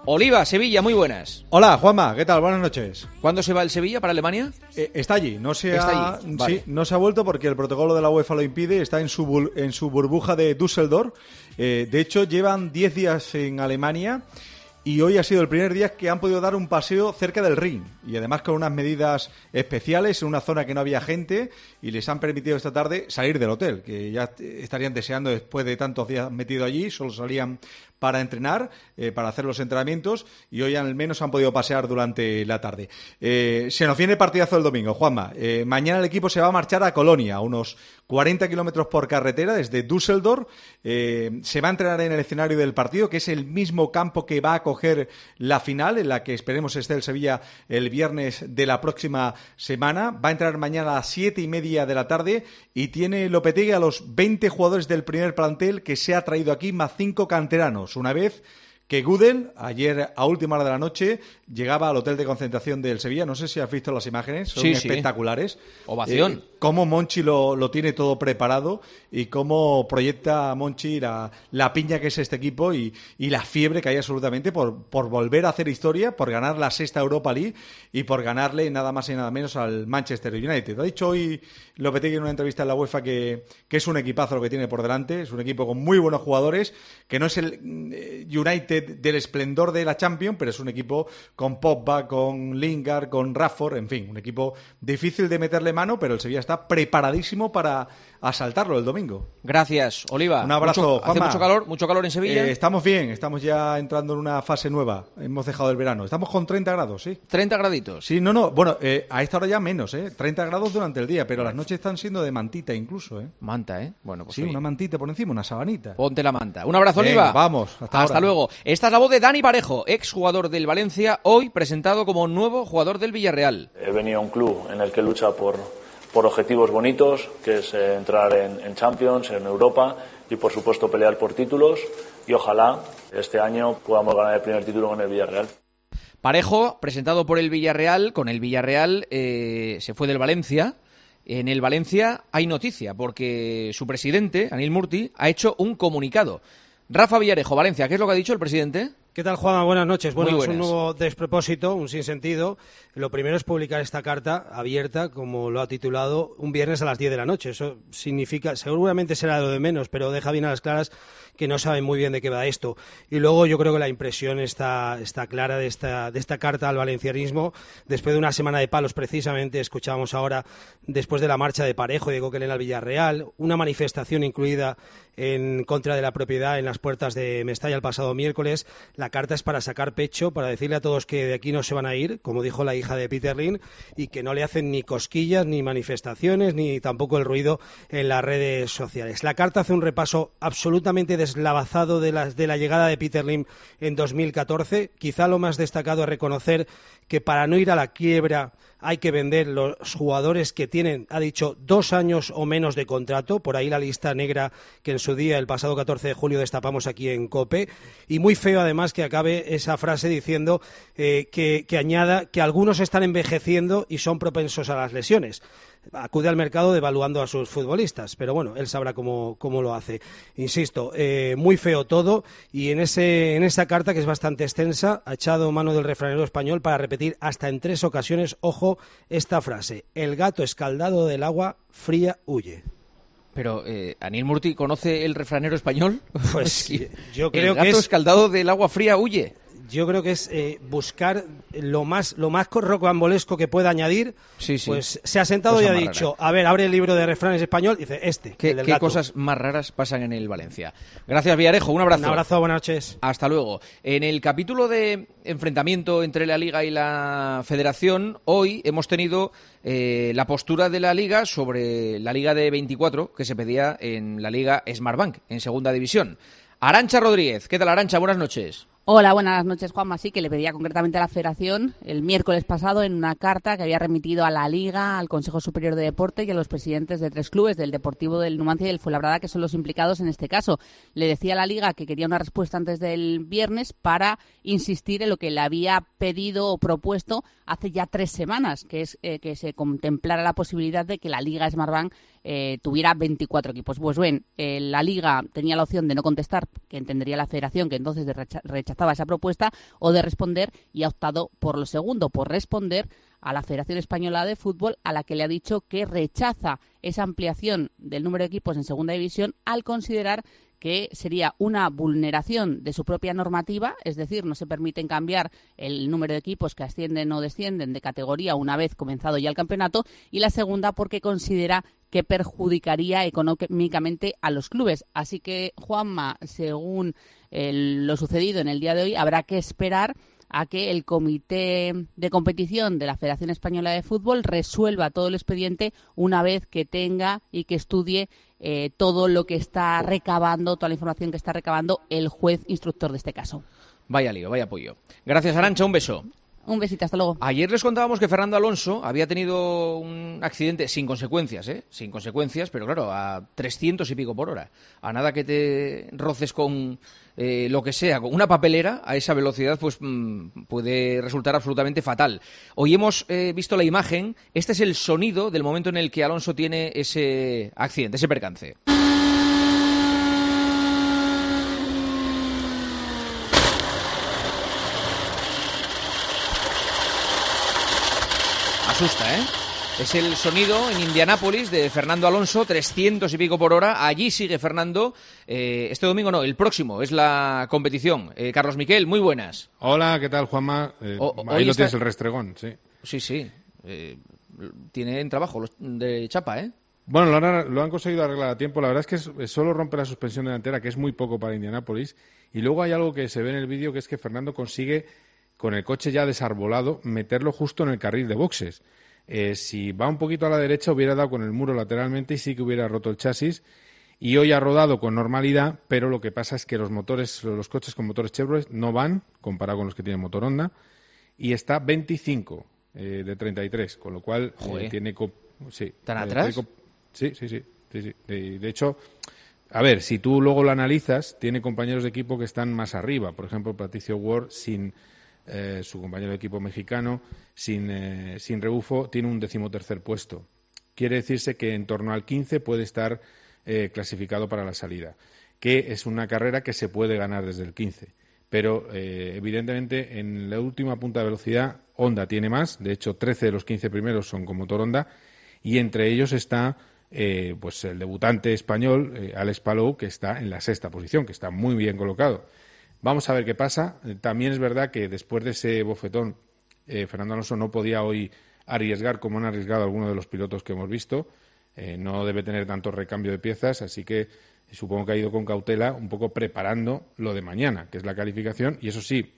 Oliva, Sevilla, muy buenas. Hola, Juanma, ¿qué tal? Buenas noches. ¿Cuándo se va el Sevilla para Alemania? Eh, está allí, no se, está ha, allí. Vale. Sí, no se ha vuelto porque el protocolo de la UEFA lo impide, está en su, bur- en su burbuja de Düsseldorf. Eh, de hecho, llevan diez días en Alemania y hoy ha sido el primer día que han podido dar un paseo cerca del Rin y además con unas medidas especiales en una zona que no había gente y les han permitido esta tarde salir del hotel, que ya estarían deseando después de tantos días metido allí, solo salían para entrenar, eh, para hacer los entrenamientos y hoy al menos han podido pasear durante la tarde. Eh, se nos viene el partidazo del domingo, Juanma. Eh, mañana el equipo se va a marchar a Colonia, a unos cuarenta kilómetros por carretera desde Düsseldorf. Eh, se va a entrenar en el escenario del partido, que es el mismo campo que va a acoger la final, en la que esperemos esté el Sevilla el viernes de la próxima semana. Va a entrar mañana a las siete y media de la tarde y tiene Lopetegui a los veinte jugadores del primer plantel que se ha traído aquí, más cinco canteranos. Una vez que Gudel, ayer a última hora de la noche, llegaba al hotel de concentración del Sevilla. No sé si has visto las imágenes, son sí, sí. espectaculares. Ovación. Eh, cómo Monchi lo, lo tiene todo preparado y cómo proyecta Monchi la, la piña que es este equipo y, y la fiebre que hay absolutamente por, por volver a hacer historia, por ganar la sexta Europa League y por ganarle nada más y nada menos al Manchester United. Ha dicho hoy Lopetegui en una entrevista en la UEFA que, que es un equipazo lo que tiene por delante, es un equipo con muy buenos jugadores, que no es el eh, United del esplendor de la Champions, pero es un equipo con Pogba, con Lingard, con Rashford, en fin, un equipo difícil de meterle mano, pero el Sevilla está preparadísimo para asaltarlo el domingo. Gracias, Oliva. Un abrazo, mucho, Juanma. ¿Hace mucho calor? ¿Mucho calor en Sevilla? Eh, estamos bien, estamos ya entrando en una fase nueva. Hemos dejado el verano. Estamos con treinta grados, ¿sí? ¿treinta graditos? Sí, no, no. Bueno, eh, a esta hora ya menos, ¿eh? treinta grados durante el día, pero las noches están siendo de mantita incluso, ¿eh? Manta, ¿eh? Bueno, pues sí, oye. una mantita por encima, una sabanita. Ponte la manta. Un abrazo, Venga, Oliva. vamos, hasta, hasta ahora. luego. Esta es la voz de Dani Parejo, exjugador del Valencia, hoy presentado como nuevo jugador del Villarreal. He venido a un club en el que lucha por, por objetivos bonitos, que es eh, entrar en, en Champions, en Europa y por supuesto pelear por títulos y ojalá este año podamos ganar el primer título con el Villarreal. Parejo, presentado por el Villarreal, con el Villarreal eh, se fue del Valencia. En el Valencia hay noticia, porque su presidente, Anil Murti, ha hecho un comunicado. Rafa Villarejo, Valencia, ¿qué es lo que ha dicho el presidente? ¿Qué tal, Juanma? Buenas noches. Bueno, Muy es un buenas. nuevo despropósito, un sinsentido. Lo primero es publicar esta carta abierta, como lo ha titulado, un viernes a las diez de la noche. Eso significa, seguramente será lo de menos, pero deja bien a las claras que no saben muy bien de qué va esto. Y luego yo creo que la impresión está, está clara de esta, de esta carta al valencianismo. Después de una semana de palos, precisamente, escuchábamos ahora, después de la marcha de Parejo y de Coquelin al Villarreal, una manifestación incluida en contra de la propiedad en las puertas de Mestalla el pasado miércoles. La carta es para sacar pecho, para decirle a todos que de aquí no se van a ir, como dijo la hija de Peter Lim, y que no le hacen ni cosquillas, ni manifestaciones, ni tampoco el ruido en las redes sociales. La carta hace un repaso absolutamente deslavazado de la, de la llegada de Peter Lim en dos mil catorce. Quizá lo más destacado es reconocer que para no ir a la quiebra hay que vender los jugadores que tienen, ha dicho, dos años o menos de contrato. Por ahí la lista negra que en su día, el pasado catorce de julio, destapamos aquí en COPE. Y muy feo, además, que acabe esa frase diciendo eh, que, que añada que algunos están envejeciendo y son propensos a las lesiones. Acude al mercado devaluando a sus futbolistas, pero bueno, él sabrá cómo, cómo lo hace. Insisto, eh, muy feo todo, y en, ese, en esa carta, que es bastante extensa, ha echado mano del refranero español para repetir hasta en tres ocasiones, ojo, esta frase: el gato escaldado del agua fría huye. Pero, eh, ¿Anil Murti conoce el refranero español? Pues yo creo el gato que es... escaldado del agua fría huye. Yo creo que es eh, buscar lo más lo más rocambolesco que pueda añadir. Sí, sí. Pues se ha sentado Cosa y ha más dicho, rara. a ver, abre el libro de refranes español, y dice, este, ¿Qué, el del qué gato. cosas más raras pasan en el Valencia? Gracias, Villarejo. Un abrazo. Un abrazo, buenas noches. Hasta luego. En el capítulo de enfrentamiento entre la Liga y la Federación, hoy hemos tenido eh, la postura de la Liga sobre la Liga de veinticuatro que se pedía en la Liga Smartbank, en Segunda División. Arantxa Rodríguez. ¿Qué tal, Arantxa? Buenas noches. Hola, buenas noches, Juanma. Sí, que le pedía concretamente a la Federación el miércoles pasado en una carta que había remitido a la Liga, al Consejo Superior de Deporte y a los presidentes de tres clubes, del Deportivo, del Numancia y del Fuenlabrada, que son los implicados en este caso. Le decía a la Liga que quería una respuesta antes del viernes para insistir en lo que le había pedido o propuesto hace ya tres semanas, que es eh, que se contemplara la posibilidad de que la Liga Smartbank eh, tuviera veinticuatro equipos. Pues bien, eh, la Liga tenía la opción de no contestar, que entendería la Federación que entonces de recha- rechazar gustaba esa propuesta, o de responder, y ha optado por lo segundo, por responder a la Federación Española de Fútbol, a la que le ha dicho que rechaza esa ampliación del número de equipos en Segunda División al considerar que sería una vulneración de su propia normativa, es decir, no se permiten cambiar el número de equipos que ascienden o descienden de categoría una vez comenzado ya el campeonato, y la segunda porque considera que perjudicaría económicamente a los clubes. Así que, Juanma, según eh, lo sucedido en el día de hoy, habrá que esperar a que el Comité de Competición de la Federación Española de Fútbol resuelva todo el expediente una vez que tenga y que estudie eh, todo lo que está recabando, toda la información que está recabando el juez instructor de este caso. Vaya lío, vaya pollo. Gracias, Arantxa, un beso. Un besito, hasta luego. Ayer les contábamos que Fernando Alonso había tenido un accidente sin consecuencias, ¿eh? Sin consecuencias, pero claro, a trescientos y pico por hora. A nada que te roces con eh, lo que sea, con una papelera, a esa velocidad, pues mmm, puede resultar absolutamente fatal. Hoy hemos eh, visto la imagen. Este es el sonido del momento en el que Alonso tiene ese accidente, ese percance. Asusta, ¿eh? Es el sonido en Indianápolis de Fernando Alonso, trescientos y pico por hora. Allí sigue Fernando. Eh, este domingo no, el próximo es la competición. Eh, Carlos Miquel, muy buenas. Hola, ¿qué tal, Juanma? Eh, o, ahí lo está... tienes el restregón, sí. Sí, sí. Eh, tienen trabajo los de chapa, ¿eh? Bueno, lo han, lo han conseguido arreglar a tiempo. La verdad es que es, solo rompe la suspensión delantera, que es muy poco para Indianápolis. Y luego hay algo que se ve en el vídeo, que es que Fernando consigue, con el coche ya desarbolado, meterlo justo en el carril de boxes. Eh, si va un poquito a la derecha hubiera dado con el muro lateralmente y sí que hubiera roto el chasis. Y hoy ha rodado con normalidad, pero lo que pasa es que los motores, los coches con motores Chevrolet no van, comparado con los que tienen motor Honda, y está veinticinco eh, de treinta y tres, con lo cual eh, tiene... Co- sí, ¿Tan eh, atrás? Co- sí, sí, sí. sí, sí. De, de hecho... A ver, si tú luego lo analizas, tiene compañeros de equipo que están más arriba. Por ejemplo, Patricio Ward, sin eh, su compañero de equipo mexicano, sin, eh, sin rebufo, tiene un decimotercer puesto. Quiere decirse que en torno al quince puede estar eh, clasificado para la salida, que es una carrera que se puede ganar desde el quince. Pero, eh, evidentemente, en la última punta de velocidad, Honda tiene más. De hecho, trece de los quince primeros son con motor Honda. Y entre ellos está... Eh, pues el debutante español, eh, Alex Palou, que está en la sexta posición, que está muy bien colocado. Vamos a ver qué pasa. Eh, también es verdad que después de ese bofetón, eh, Fernando Alonso no podía hoy arriesgar como han arriesgado algunos de los pilotos que hemos visto. Eh, no debe tener tanto recambio de piezas, así que eh, supongo que ha ido con cautela, un poco preparando lo de mañana, que es la calificación. Y eso sí,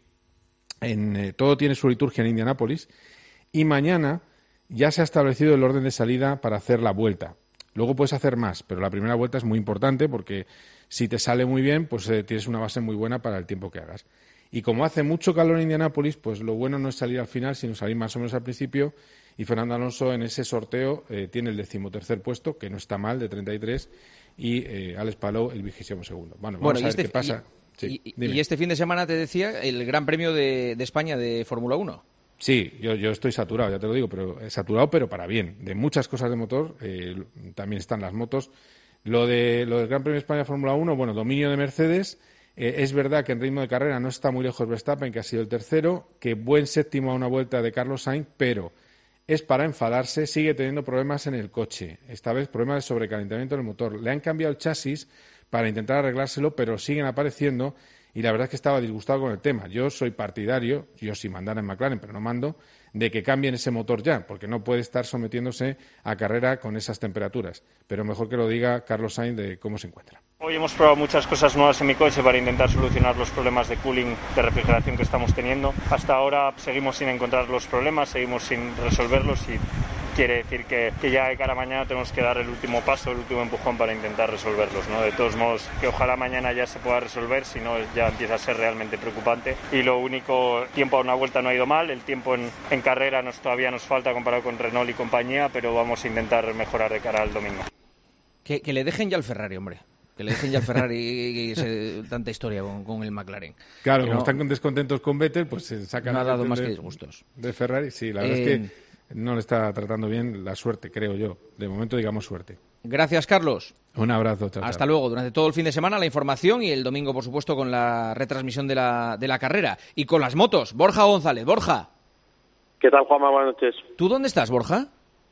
en, eh, todo tiene su liturgia en Indianápolis. Y mañana ya se ha establecido el orden de salida para hacer la vuelta. Luego puedes hacer más, pero la primera vuelta es muy importante porque si te sale muy bien, pues eh, tienes una base muy buena para el tiempo que hagas. Y como hace mucho calor en Indianápolis, pues lo bueno no es salir al final, sino salir más o menos al principio. Y Fernando Alonso en ese sorteo eh, tiene el decimotercer puesto, que no está mal, de treinta y tres, y eh, Alex Palou el vigésimo segundo. Bueno, vamos bueno, a ver este, qué pasa. Y, Sí, y, y este fin de semana, te decía, el Gran Premio de, de España de Fórmula uno. Sí, yo, yo estoy saturado, ya te lo digo, pero eh, saturado, pero para bien. De muchas cosas de motor, eh, también están las motos. Lo de lo del Gran Premio de España Fórmula uno, bueno, dominio de Mercedes. Eh, es verdad que en ritmo de carrera no está muy lejos Verstappen, que ha sido el tercero, que buen séptimo a una vuelta de Carlos Sainz, pero es para enfadarse, sigue teniendo problemas en el coche. Esta vez problemas de sobrecalentamiento del motor. Le han cambiado el chasis para intentar arreglárselo, pero siguen apareciendo. Y la verdad es que estaba disgustado con el tema. Yo soy partidario, yo sí mandara en McLaren, pero no mando, de que cambien ese motor ya, porque no puede estar sometiéndose a carrera con esas temperaturas. Pero mejor que lo diga Carlos Sainz de cómo se encuentra. Hoy hemos probado muchas cosas nuevas en mi coche para intentar solucionar los problemas de cooling, de refrigeración que estamos teniendo. Hasta ahora seguimos sin encontrar los problemas, seguimos sin resolverlos y quiere decir que, que ya de cara a mañana tenemos que dar el último paso, el último empujón para intentar resolverlos, ¿no? De todos modos, que ojalá mañana ya se pueda resolver, si no ya empieza a ser realmente preocupante. Y lo único, tiempo a una vuelta no ha ido mal, el tiempo en, en carrera nos, todavía nos falta comparado con Renault y compañía, pero vamos a intentar mejorar de cara al domingo. Que, que le dejen ya al Ferrari, hombre. Que le dejen ya al Ferrari y, y se, tanta historia con, con el McLaren. Claro, Pero como están descontentos con Vettel, pues se sacan... No ha dado más de, que disgustos. De Ferrari, sí, la verdad eh... es que no le está tratando bien la suerte, creo yo. De momento, digamos, suerte. Gracias, Carlos. Un abrazo. Chao, Hasta chao. luego. Durante todo el fin de semana la información y el domingo, por supuesto, con la retransmisión de la, de la carrera. Y con las motos. Borja González. Borja. ¿Qué tal, Juanma? Buenas noches. ¿Tú dónde estás, Borja?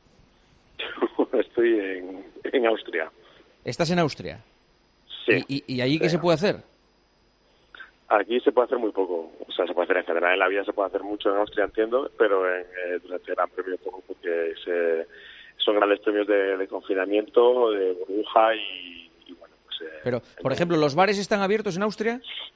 Estoy en, en Austria. ¿Estás en Austria? Sí. ¿Y, y, y allí qué sí. se puede hacer? Aquí se puede hacer muy poco. O sea, se puede hacer en general. En la vida se puede hacer mucho en Austria, entiendo, pero en, eh, durante el Gran Premio poco, porque se, son grandes premios de, de confinamiento, de burbuja y, y bueno, pues... Eh, Pero, por ejemplo, ¿los bares están abiertos en Austria?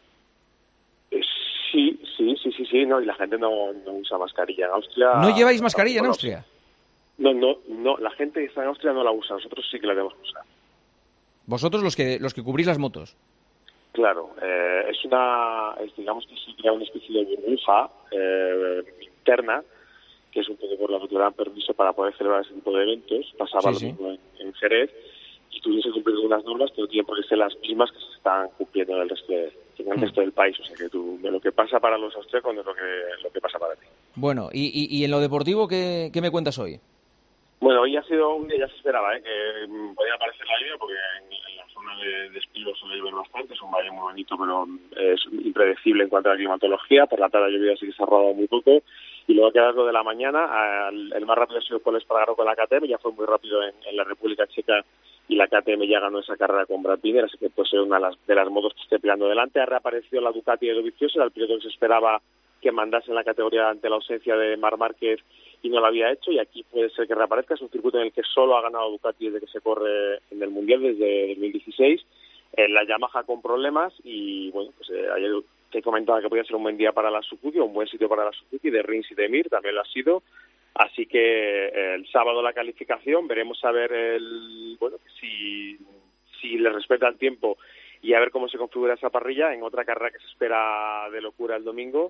eh, sí, sí, sí, sí, sí, no, y la gente no, no usa mascarilla en Austria. ¿No lleváis mascarilla en Bueno, Austria? No, no, no, la gente que está en Austria no la usa, nosotros sí que la debemos usar. Vosotros los que los que cubrís las motos. Claro, eh, es una, es, digamos que se crea una especie de burbuja eh, interna, que es un poco por lo que te dan permiso para poder celebrar ese tipo de eventos. Pasaba Sí, lo sí. mismo en, en Jerez, y tuviste que cumplir unas normas, pero tienen por qué ser las mismas que se están cumpliendo en el resto, de, en el Mm. resto del país. O sea que tú, de lo que pasa para los austriacos no es lo que, lo que pasa para ti. Bueno, y, y, y en lo deportivo, ¿qué, qué me cuentas hoy? Bueno, hoy ha sido un día, ya se esperaba, ¿eh? que mm, podía aparecer la lluvia, porque en, en la zona de, de Espiro suele llover bastante, es un valle muy bonito, pero mm, es impredecible en cuanto a la climatología. Por la tarde la lluvia sí que se ha rodado muy poco, y luego que a las dos de la mañana, al- el más rápido ha sido Paul Espargaró con la K T M, ya fue muy rápido en, en la República Checa, y la K T M ya ganó esa carrera con Brad Binder, así que puede ser una de las, de las motos que esté peleando delante. Ha reaparecido la Ducati de Dovizioso, era el piloto que se esperaba que mandase en la categoría ante la ausencia de Marc Márquez, y no lo había hecho, y aquí puede ser que reaparezca. Es un circuito en el que solo ha ganado Ducati desde que se corre en el Mundial, desde dos mil dieciséis. Eh, la Yamaha con problemas, y bueno, pues eh, ayer te comentaba que podía ser un buen día para la Suzuki, un buen sitio para la Suzuki, de Rins y de Mir, también lo ha sido. Así que eh, el sábado la calificación, veremos a ver el, bueno, si, si le respeta el tiempo y a ver cómo se configura esa parrilla en otra carrera que se espera de locura el domingo.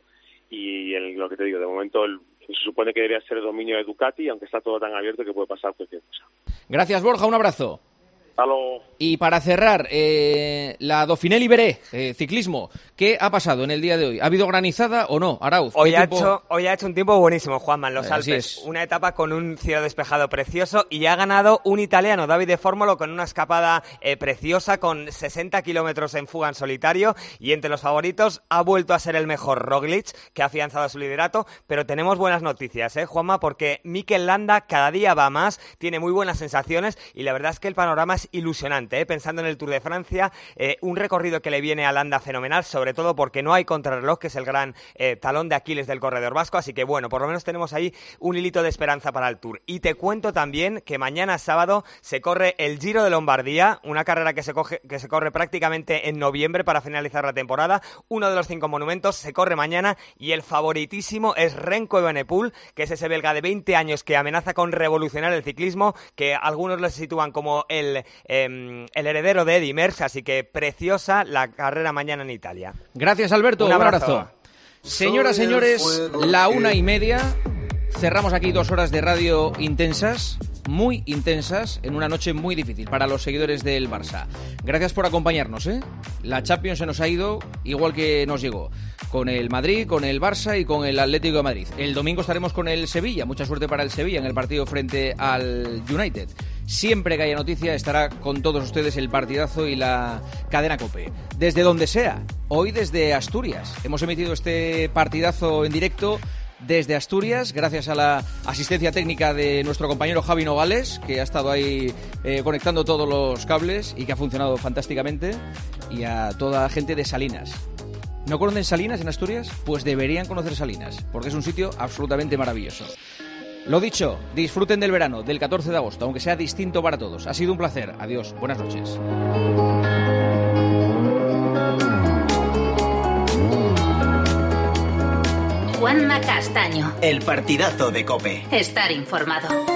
Y el, lo que te digo, de momento el, se supone que debería ser el dominio de Ducati, aunque está todo tan abierto que puede pasar cualquier cosa. Gracias, Borja, un abrazo. Hasta luego. Y para cerrar, eh, la Dauphiné Libéré, eh, ciclismo, ¿qué ha pasado en el día de hoy? ¿Ha habido granizada o no? Arauz. ¿qué Hoy ha, tiempo- hecho, hoy ha hecho un tiempo buenísimo, Juanma, en los Eh, así Alpes. es. Una etapa con un cielo despejado precioso, y ha ganado un italiano, Davide Formolo, con una escapada eh, preciosa, con sesenta kilómetros en fuga en solitario, y entre los favoritos ha vuelto a ser el mejor Roglic, que ha afianzado su liderato. Pero tenemos buenas noticias, ¿eh, Juanma? Porque Mikel Landa cada día va más, tiene muy buenas sensaciones, y la verdad es que el panorama es ilusionante, ¿eh? Pensando en el Tour de Francia, eh, un recorrido que le viene a Landa fenomenal, sobre todo porque no hay contrarreloj, que es el gran eh, talón de Aquiles del corredor vasco. Así que bueno, por lo menos tenemos ahí un hilito de esperanza para el Tour. Y te cuento también que mañana sábado se corre el Giro de Lombardía, una carrera que se, coge, que se corre prácticamente en noviembre para finalizar la temporada. Uno de los cinco monumentos se corre mañana, y el favoritísimo es Remco Evenepoel, que es ese belga de veinte años que amenaza con revolucionar el ciclismo, que algunos le sitúan como el, eh, el heredero de Eddy Merckx. Así que preciosa la carrera mañana en Italia. Gracias, Alberto. Un Un abrazo. abrazo. Señoras, señores, la una y media. Cerramos aquí dos horas de radio intensas, muy intensas, en una noche muy difícil para los seguidores del Barça. Gracias por acompañarnos, ¿eh? La Champions se nos ha ido igual que nos llegó, con el Madrid, con el Barça y con el Atlético de Madrid. El domingo estaremos con el Sevilla. Mucha suerte para el Sevilla en el partido frente al United. Siempre que haya noticia estará con todos ustedes el partidazo y la cadena COPE. Desde donde sea, hoy desde Asturias. Hemos emitido este partidazo en directo desde Asturias, gracias a la asistencia técnica de nuestro compañero Javi Nogales, que ha estado ahí eh, conectando todos los cables y que ha funcionado fantásticamente, y a toda la gente de Salinas. ¿No conocen Salinas en Asturias? Pues deberían conocer Salinas, porque es un sitio absolutamente maravilloso. Lo dicho, disfruten del verano, del catorce de agosto, aunque sea distinto para todos. Ha sido un placer. Adiós. Buenas noches. Juanma Castaño. El partidazo de COPE. Estar informado.